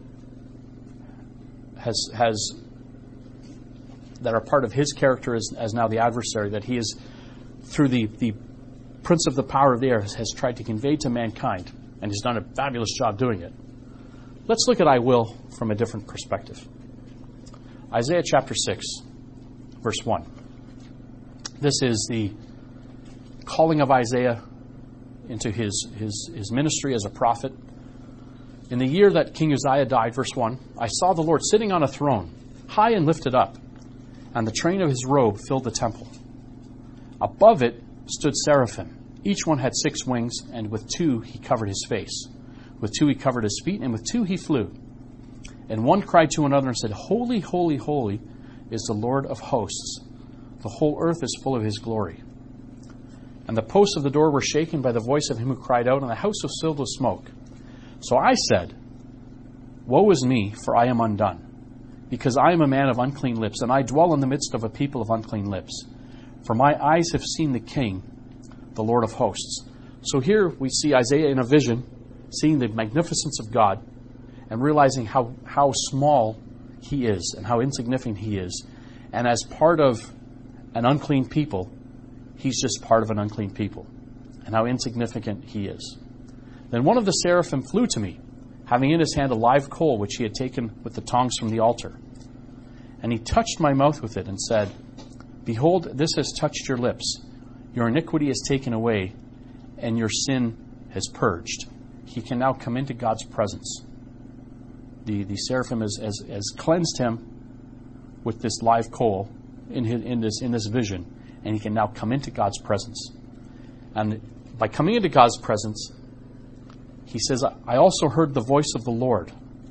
has that are part of his character as now the adversary, that he is, through the prince of the power of the air, has tried to convey to mankind, and has done a fabulous job doing it. Let's look at I will from a different perspective. Isaiah chapter 6, verse 1. This is the calling of Isaiah into his ministry as a prophet. In the year that King Uzziah died, verse 1, I saw the Lord sitting on a throne, high and lifted up, and the train of his robe filled the temple. Above it stood seraphim. Each one had 6 wings, and with 2 he covered his face. With 2 he covered his feet, and with 2 he flew. And one cried to another and said, Holy, holy, holy is the Lord of hosts. The whole earth is full of his glory. And the posts of the door were shaken by the voice of him who cried out, and the house was filled with smoke. So I said, Woe is me, for I am undone, because I am a man of unclean lips, and I dwell in the midst of a people of unclean lips. For my eyes have seen the King, the Lord of hosts. So here we see Isaiah in a vision, seeing the magnificence of God, and realizing how small he is and how insignificant he is. And as part of an unclean people, he's just part of an unclean people, and how insignificant he is. Then one of the seraphim flew to me, having in his hand a live coal which he had taken with the tongs from the altar. And he touched my mouth with it and said, Behold, this has touched your lips. Your iniquity is taken away, and your sin has purged. He can now come into God's presence. The seraphim has cleansed him with this live coal in this vision, and he can now come into God's presence. And by coming into God's presence, he says, I also heard the voice of the Lord.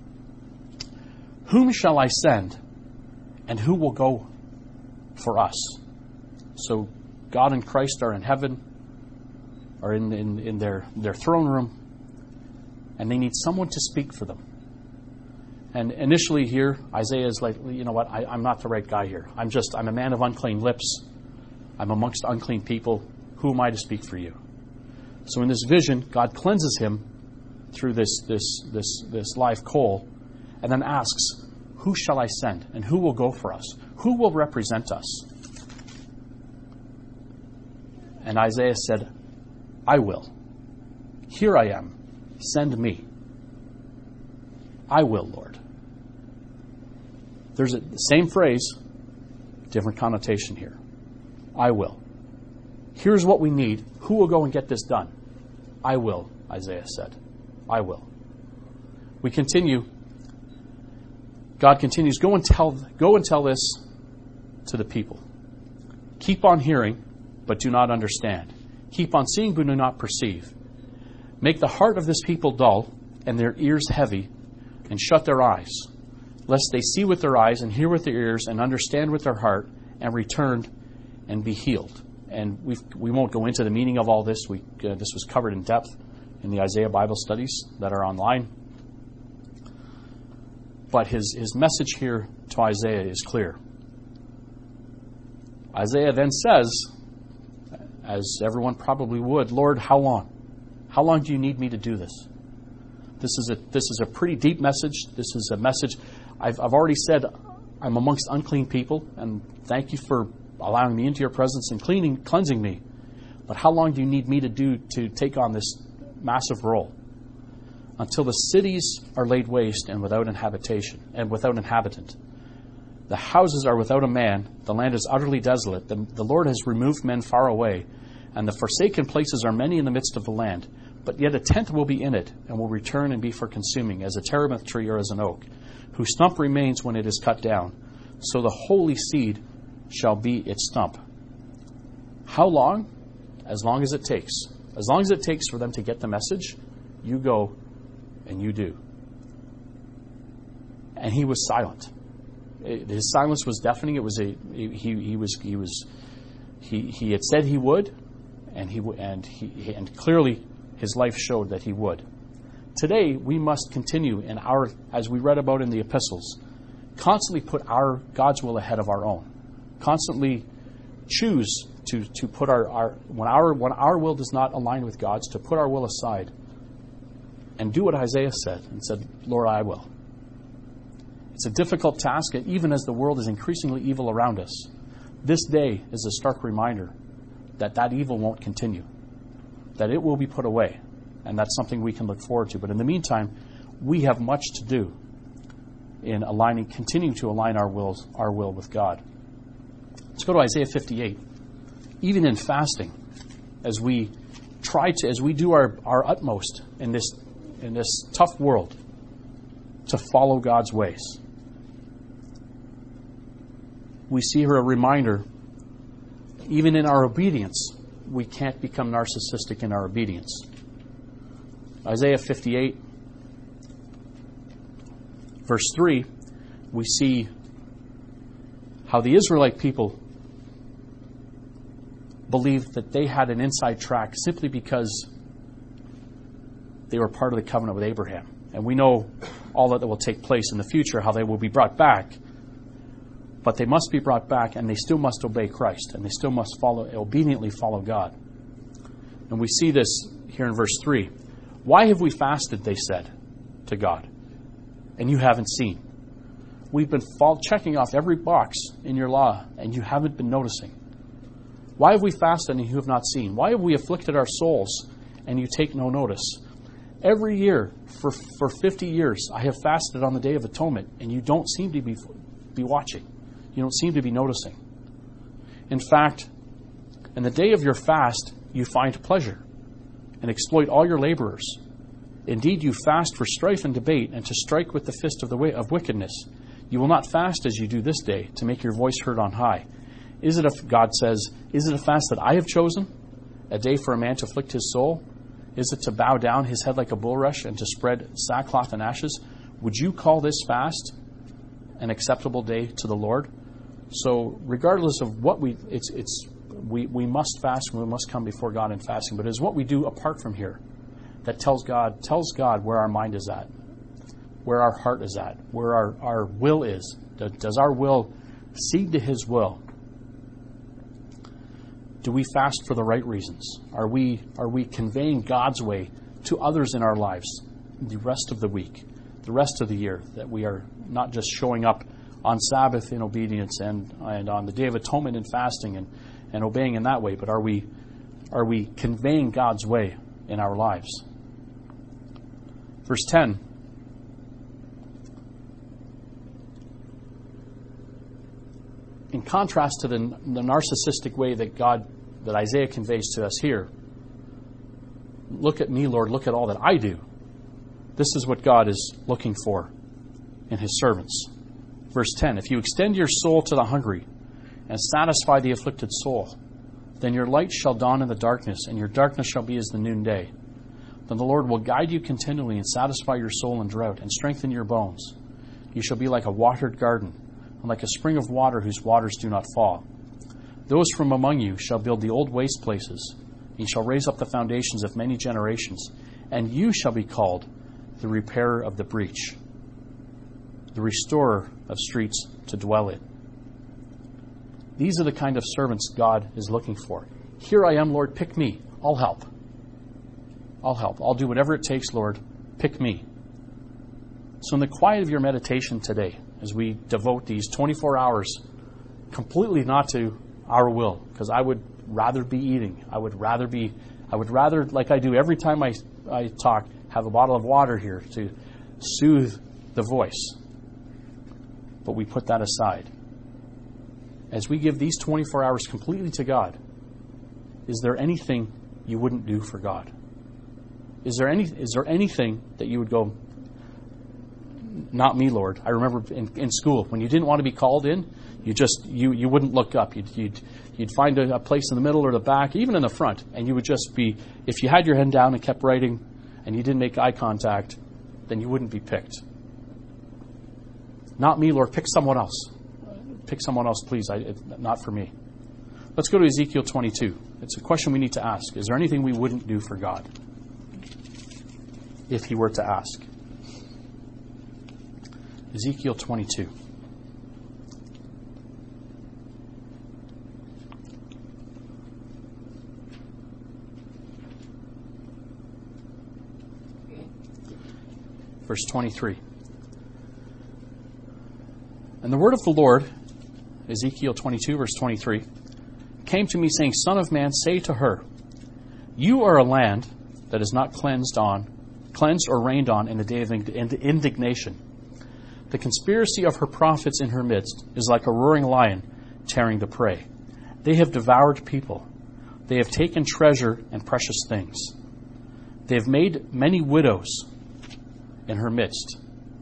Whom shall I send, and who will go for us? So God and Christ are in heaven, are in their throne room, and they need someone to speak for them. And initially here, Isaiah is like, you know what, I'm not the right guy here. I'm a man of unclean lips. I'm amongst unclean people. Who am I to speak for you? So in this vision, God cleanses him through this live coal, and then asks, who shall I send, and who will go for us? Who will represent us? And Isaiah said, I will. Here I am. Send me. I will, Lord. There's the same phrase, different connotation here. I will. Here's what we need. Who will go and get this done? I will, Isaiah said. I will. We continue. God continues, go and tell this to the people. Keep on hearing, but do not understand. Keep on seeing, but do not perceive. Make the heart of this people dull, and their ears heavy, and shut their eyes, lest they see with their eyes, and hear with their ears, and understand with their heart, and return and be healed. And we won't go into the meaning of all this. This was covered in depth in the Isaiah Bible studies that are online. But his message here to Isaiah is clear. Isaiah then says, as everyone probably would, Lord, how long? How long do you need me to do this? This is a pretty deep message. This is a message. I've already said I'm amongst unclean people, and thank you for allowing me into your presence and cleansing me. But how long do you need me to take on this massive role? Until the cities are laid waste and without inhabitation and without inhabitant. The houses are without a man. The land is utterly desolate. The Lord has removed men far away, And the forsaken places are many in the midst of the land. But yet a tenth will be in it, and will return and be for consuming, as a terebinth tree or as an oak, whose stump remains when it is cut down. So the holy seed shall be its stump. How long? As long as it takes. As long as it takes for them to get the message, you go and you do. And he was silent. His silence was deafening. It was he had said he would, and clearly his life showed that he would. Today we must continue in our, as we read about in the epistles, constantly put our God's will ahead of our own. Constantly choose to put when our will does not align with God's, to put our will aside and do what Isaiah said and said, Lord, I will. It's a difficult task, even as the world is increasingly evil around us. This day is a stark reminder that evil won't continue, that it will be put away, and that's something we can look forward to. But in the meantime, we have much to do in continuing to align our will with God. Let's go to Isaiah 58. Even in fasting, as we do our utmost in this tough world to follow God's ways, we see here a reminder, even in our obedience, we can't become narcissistic in our obedience. Isaiah 58, verse 3, we see how the Israelite people believed that they had an inside track simply because they were part of the covenant with Abraham. And we know all that will take place in the future, how they will be brought back. But they must be brought back, and they still must obey Christ, and they still must obediently follow God. And we see this here in verse 3. Why have we fasted, they said to God, and you haven't seen? We've been checking off every box in your law, and you haven't been noticing. Why have we fasted, and you have not seen? Why have we afflicted our souls, and you take no notice? Every year, for 50 years, I have fasted on the Day of Atonement, and you don't seem to be watching. You don't seem to be noticing. In fact, in the day of your fast, you find pleasure and exploit all your laborers. Indeed, you fast for strife and debate and to strike with the fist of wickedness. You will not fast as you do this day to make your voice heard on high. God says, is it a fast that I have chosen? A day for a man to afflict his soul? Is it to bow down his head like a bulrush and to spread sackcloth and ashes? Would you call this fast an acceptable day to the Lord? So regardless of what we must fast, we must come before God in fasting. But it's what we do apart from here that tells God where our mind is at, where our heart is at, where our will is. Does our will cede to His will? Do we fast for the right reasons? Are we conveying God's way to others in our lives the rest of the week, the rest of the year, that we are not just showing up on Sabbath in obedience and on the Day of Atonement in fasting and obeying in that way, but are we conveying God's way in our lives? Verse 10. In contrast to the narcissistic way that Isaiah conveys to us here, look at me, Lord, look at all that I do. This is what God is looking for in His servants. Verse 10, if you extend your soul to the hungry and satisfy the afflicted soul, then your light shall dawn in the darkness, and your darkness shall be as the noonday. Then the Lord will guide you continually and satisfy your soul in drought and strengthen your bones. You shall be like a watered garden, and like a spring of water whose waters do not fall. Those from among you shall build the old waste places. You shall raise up the foundations of many generations, and you shall be called the repairer of the breach, the restorer of streets to dwell in. These are the kind of servants God is looking for. Here I am, Lord, pick me. I'll help. I'll do whatever it takes, Lord. Pick me. So in the quiet of your meditation today, as we devote these 24 hours completely not to our will, because I would rather be eating. I would rather, like I do every time I talk, have a bottle of water here to soothe the voice. But we put that aside. As we give these 24 hours completely to God, is there anything you wouldn't do for God? Is there anything that you would go, not me, Lord? I remember in school, when you didn't want to be called in, you wouldn't look up. You'd find a place in the middle or the back, even in the front, and you would just be, if you had your head down and kept writing and you didn't make eye contact, then you wouldn't be picked. Not me, Lord. Pick someone else. Pick someone else, please. Not for me. Let's go to Ezekiel 22. It's a question we need to ask. Is there anything we wouldn't do for God if he were to ask? Ezekiel 22. Verse 23. And the word of the Lord, Ezekiel 22, verse 23, came to me, saying, Son of man, say to her, you are a land that is not cleansed or rained on in the day of indignation. The conspiracy of her prophets in her midst is like a roaring lion tearing the prey. They have devoured people. They have taken treasure and precious things. They have made many widows in her midst.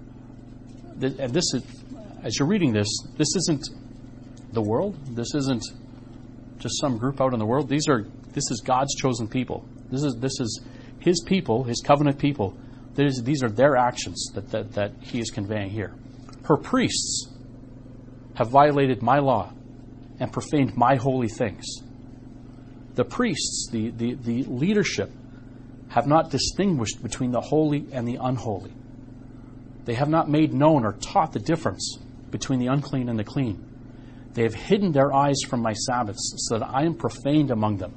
And this is, as you're reading this isn't the world. This isn't just some group out in the world. This is God's chosen people. This is his people, his covenant people. These are their actions that he is conveying here. Her priests have violated my law and profaned my holy things. The priests, the leadership, have not distinguished between the holy and the unholy. They have not made known or taught the difference between the unclean and the clean. They have hidden their eyes from my Sabbaths, so that I am profaned among them.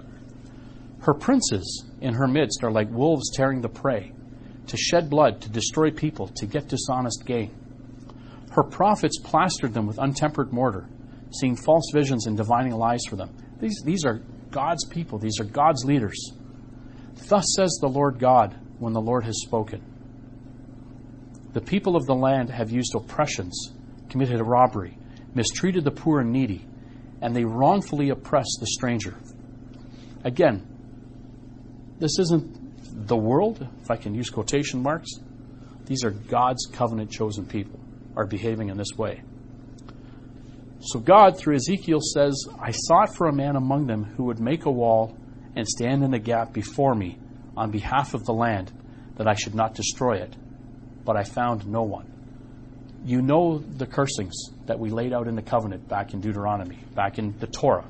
Her princes in her midst are like wolves tearing the prey, to shed blood, to destroy people, to get dishonest gain. Her prophets plastered them with untempered mortar, seeing false visions and divining lies for them. These are God's people. These are God's leaders. Thus says the Lord God, when the Lord has spoken. The people of the land have used oppressions, committed a robbery, mistreated the poor and needy, and they wrongfully oppress the stranger. Again, this isn't the world, if I can use quotation marks. These are God's covenant chosen people are behaving in this way. So God, through Ezekiel, says, I sought for a man among them who would make a wall and stand in the gap before me on behalf of the land, that I should not destroy it. But I found no one. You know the cursings that we laid out in the covenant back in Deuteronomy, back in the Torah.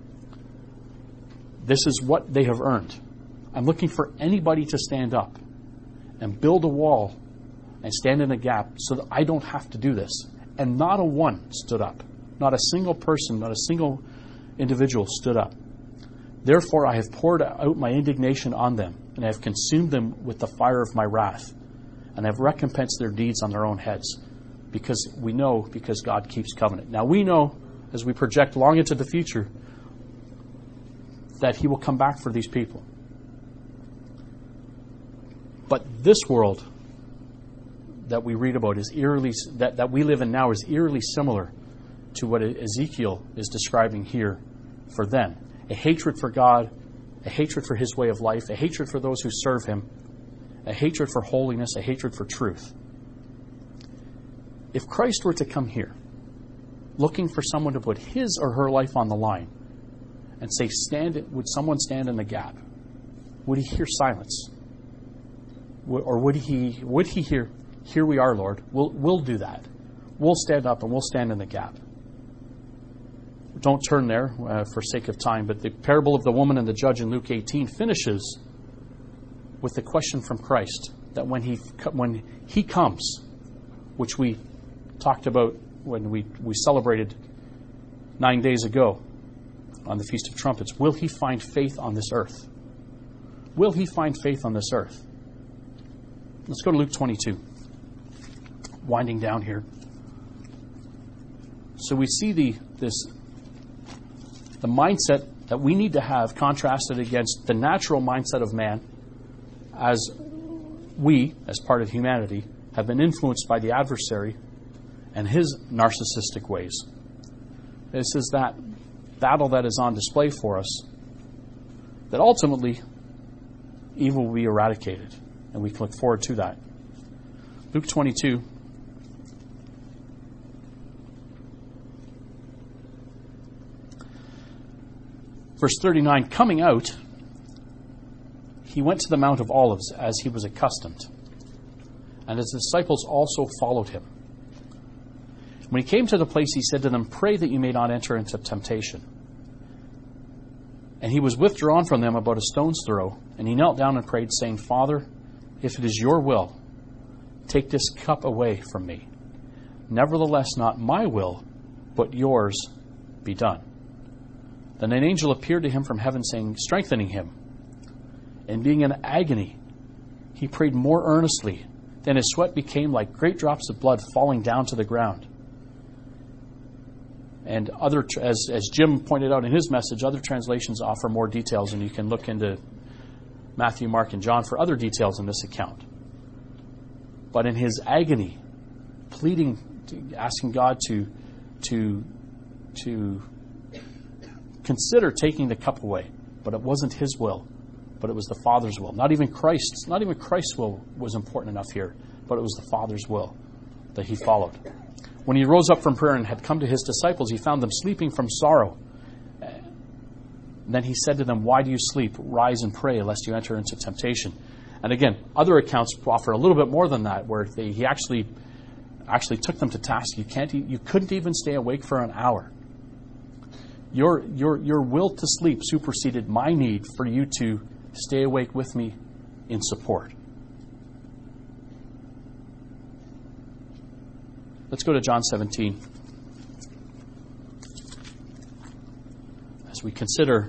This is what they have earned. I'm looking for anybody to stand up and build a wall and stand in a gap so that I don't have to do this. And not a one stood up. Not a single person, not a single individual stood up. Therefore I have poured out my indignation on them, and I have consumed them with the fire of my wrath, and I have recompensed their deeds on their own heads. Because God keeps covenant. Now we know, as we project long into the future, that he will come back for these people. But this world that we read about is eerily, that we live in now is eerily similar to what Ezekiel is describing here for them. A hatred for God, a hatred for his way of life, a hatred for those who serve him, a hatred for holiness, a hatred for truth. If Christ were to come here, looking for someone to put his or her life on the line, and say, would someone stand in the gap? Would he hear silence? Or would he hear, here we are, Lord, we'll do that. We'll stand up and we'll stand in the gap. Don't turn there for sake of time, but the parable of the woman and the judge in Luke 18 finishes with the question from Christ, that when he comes, which we talked about when we celebrated 9 days ago on the Feast of Trumpets, will he find faith on this earth? Will he find faith on this earth? Let's go to Luke 22. Winding down here. So we see the mindset that we need to have contrasted against the natural mindset of man, as we, as part of humanity, have been influenced by the adversary and his narcissistic ways. This is that battle that is on display for us that ultimately evil will be eradicated. And we can look forward to that. Luke 22. Verse 39, coming out, he went to the Mount of Olives as he was accustomed, and his disciples also followed him. When he came to the place, he said to them, pray that you may not enter into temptation. And he was withdrawn from them about a stone's throw, and he knelt down and prayed, saying, Father, if it is your will, take this cup away from me. Nevertheless, not my will, but yours be done. Then an angel appeared to him from heaven, saying, strengthening him. And being in agony, he prayed more earnestly. Then his sweat became like great drops of blood falling down to the ground. And as Jim pointed out in his message, other translations offer more details, and you can look into Matthew, Mark, and John for other details in this account. But in his agony, pleading, asking God to consider taking the cup away, but it wasn't his will, but it was the Father's will. Not even Christ's will was important enough here, but it was the Father's will that he followed. When he rose up from prayer and had come to his disciples, he found them sleeping from sorrow. Then he said to them, why do you sleep? Rise and pray, lest you enter into temptation. And again, other accounts offer a little bit more than that, where he actually took them to task. You couldn't even stay awake for an hour. Your will to sleep superseded my need for you to stay awake with me in support. Let's go to John 17. As we consider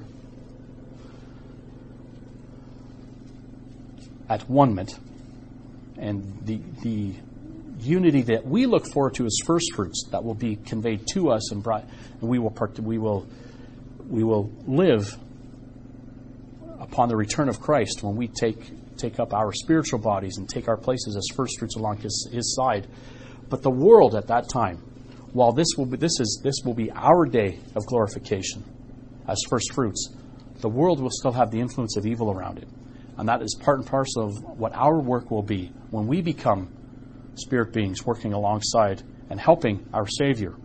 at one-ment and the unity that we look forward to as first fruits that will be conveyed to us and brought, and we will live upon the return of Christ when we take up our spiritual bodies and take our places as first fruits along his side. But the world at that time, while this will be our day of glorification as first fruits, the world will still have the influence of evil around it. And that is part and parcel of what our work will be when we become spirit beings working alongside and helping our Savior.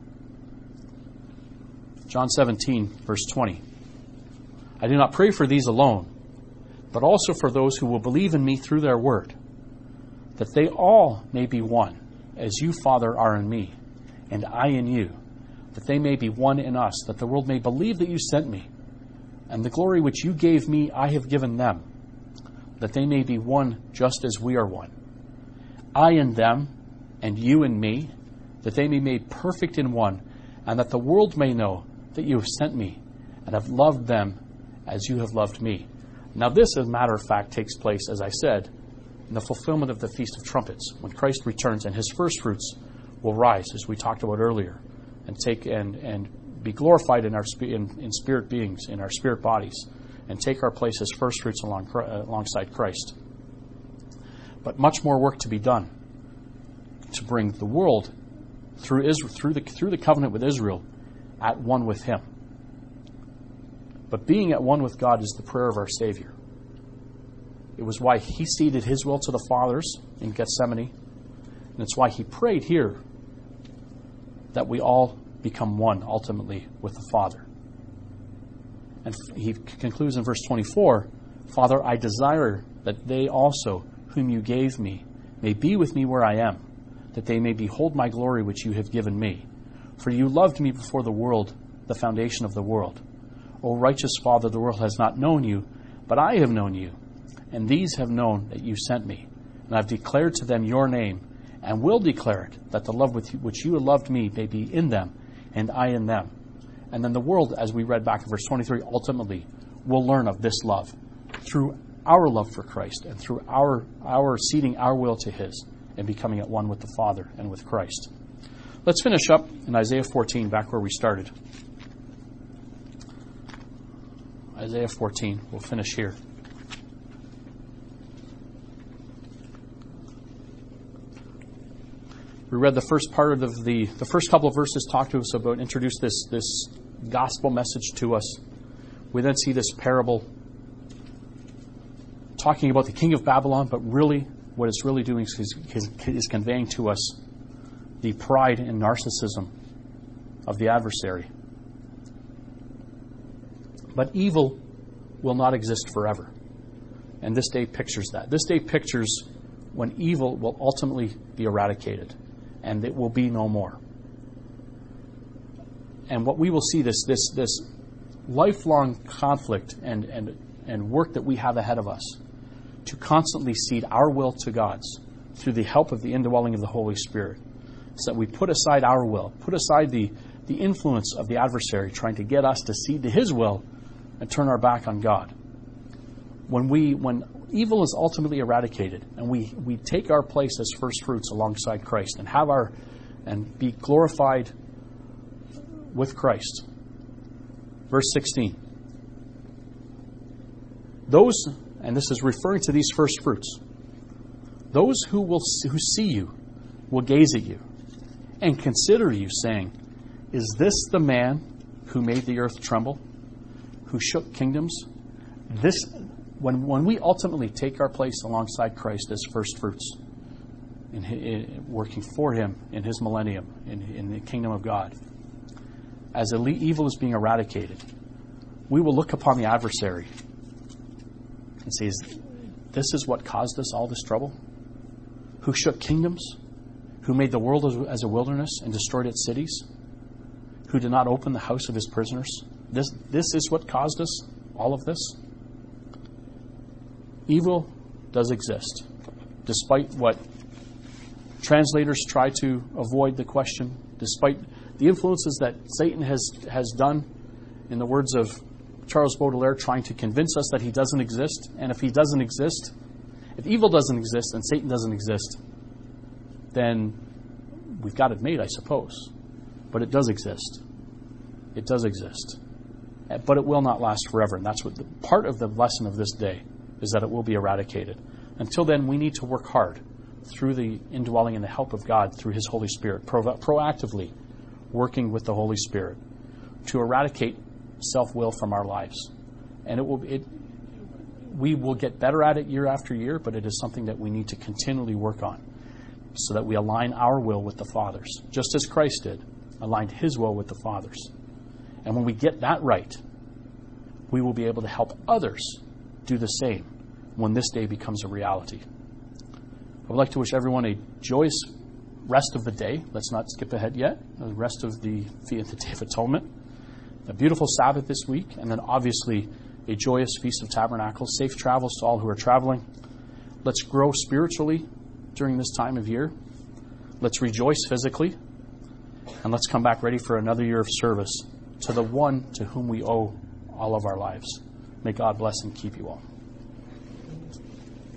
John 17, verse 20. I do not pray for these alone, but also for those who will believe in me through their word, that they all may be one, as you, Father, are in me, and I in you, that they may be one in us, that the world may believe that you sent me, and the glory which you gave me I have given them, that they may be one just as we are one. I in them, and you in me, that they may be made perfect in one, and that the world may know that you have sent me, and have loved them as you have loved me. Now this, as a matter of fact, takes place, as I said, in the fulfillment of the Feast of Trumpets, when Christ returns and his first fruits will rise, as we talked about earlier, and take and be glorified in our in spirit beings, in our spirit bodies, and take our place as first fruits alongside Christ. But much more work to be done to bring the world through the covenant with Israel at one with him. But being at one with God is the prayer of our Savior. It was why he ceded his will to the Father's in Gethsemane. And it's why he prayed here that we all become one ultimately with the Father. And he concludes in verse 24, Father, I desire that they also, whom you gave me, may be with me where I am, that they may behold my glory which you have given me. For you loved me before the foundation of the world. O righteous Father, the world has not known you, but I have known you. And these have known that you sent me. And I've declared to them your name, and will declare it, that the love with which you loved me may be in them, and I in them. And then the world, as we read back in verse 23, ultimately will learn of this love through our love for Christ and through our ceding our will to his and becoming at one with the Father and with Christ. Let's finish up in Isaiah 14, back where we started. Isaiah 14, we'll finish here. We read the first part of the first couple of verses talk to us about, introduce this gospel message to us. We then see this parable talking about the king of Babylon, but really what it's really doing is conveying to us the pride and narcissism of the adversary. But evil will not exist forever. And this day pictures that. This day pictures when evil will ultimately be eradicated and it will be no more. And what we will see, this lifelong conflict and work that we have ahead of us to constantly cede our will to God's through the help of the indwelling of the Holy Spirit, so that we put aside our will, put aside the influence of the adversary trying to get us to cede to his will and turn our back on God. When evil is ultimately eradicated and we take our place as first fruits alongside Christ and be glorified with Christ. Verse 16. Those, and this is referring to these first fruits, those who see you will gaze at you and consider you, saying, "Is this the man who made the earth tremble, who shook kingdoms?" When we ultimately take our place alongside Christ as first fruits, working for Him in His millennium, in the kingdom of God, as evil is being eradicated, we will look upon the adversary and say, "This is what caused us all this trouble? Who shook kingdoms? Who made the world as a wilderness and destroyed its cities? Who did not open the house of his prisoners? This is what caused us all of this?" Evil does exist, despite what translators try to avoid the question, despite the influences that Satan has done, in the words of Charles Baudelaire, trying to convince us that he doesn't exist. And if he doesn't exist, if evil doesn't exist and Satan doesn't exist, then we've got it made, I suppose. But it does exist. It does exist. But it will not last forever. And that's what part of the lesson of this day is, that it will be eradicated. Until then, we need to work hard through the indwelling and the help of God through His Holy Spirit, proactively working with the Holy Spirit to eradicate self-will from our lives. And we will get better at it year after year, but it is something that we need to continually work on so that we align our will with the Father's, just as Christ did, aligned His will with the Father's. And when we get that right, we will be able to help others do the same when this day becomes a reality. I would like to wish everyone a joyous rest of the day. Let's not skip ahead yet. The rest of the Day of Atonement. A beautiful Sabbath this week, and then obviously a joyous Feast of Tabernacles. Safe travels to all who are traveling. Let's grow spiritually during this time of year. Let's rejoice physically. And let's come back ready for another year of service to the one to whom we owe all of our lives. May God bless and keep you all.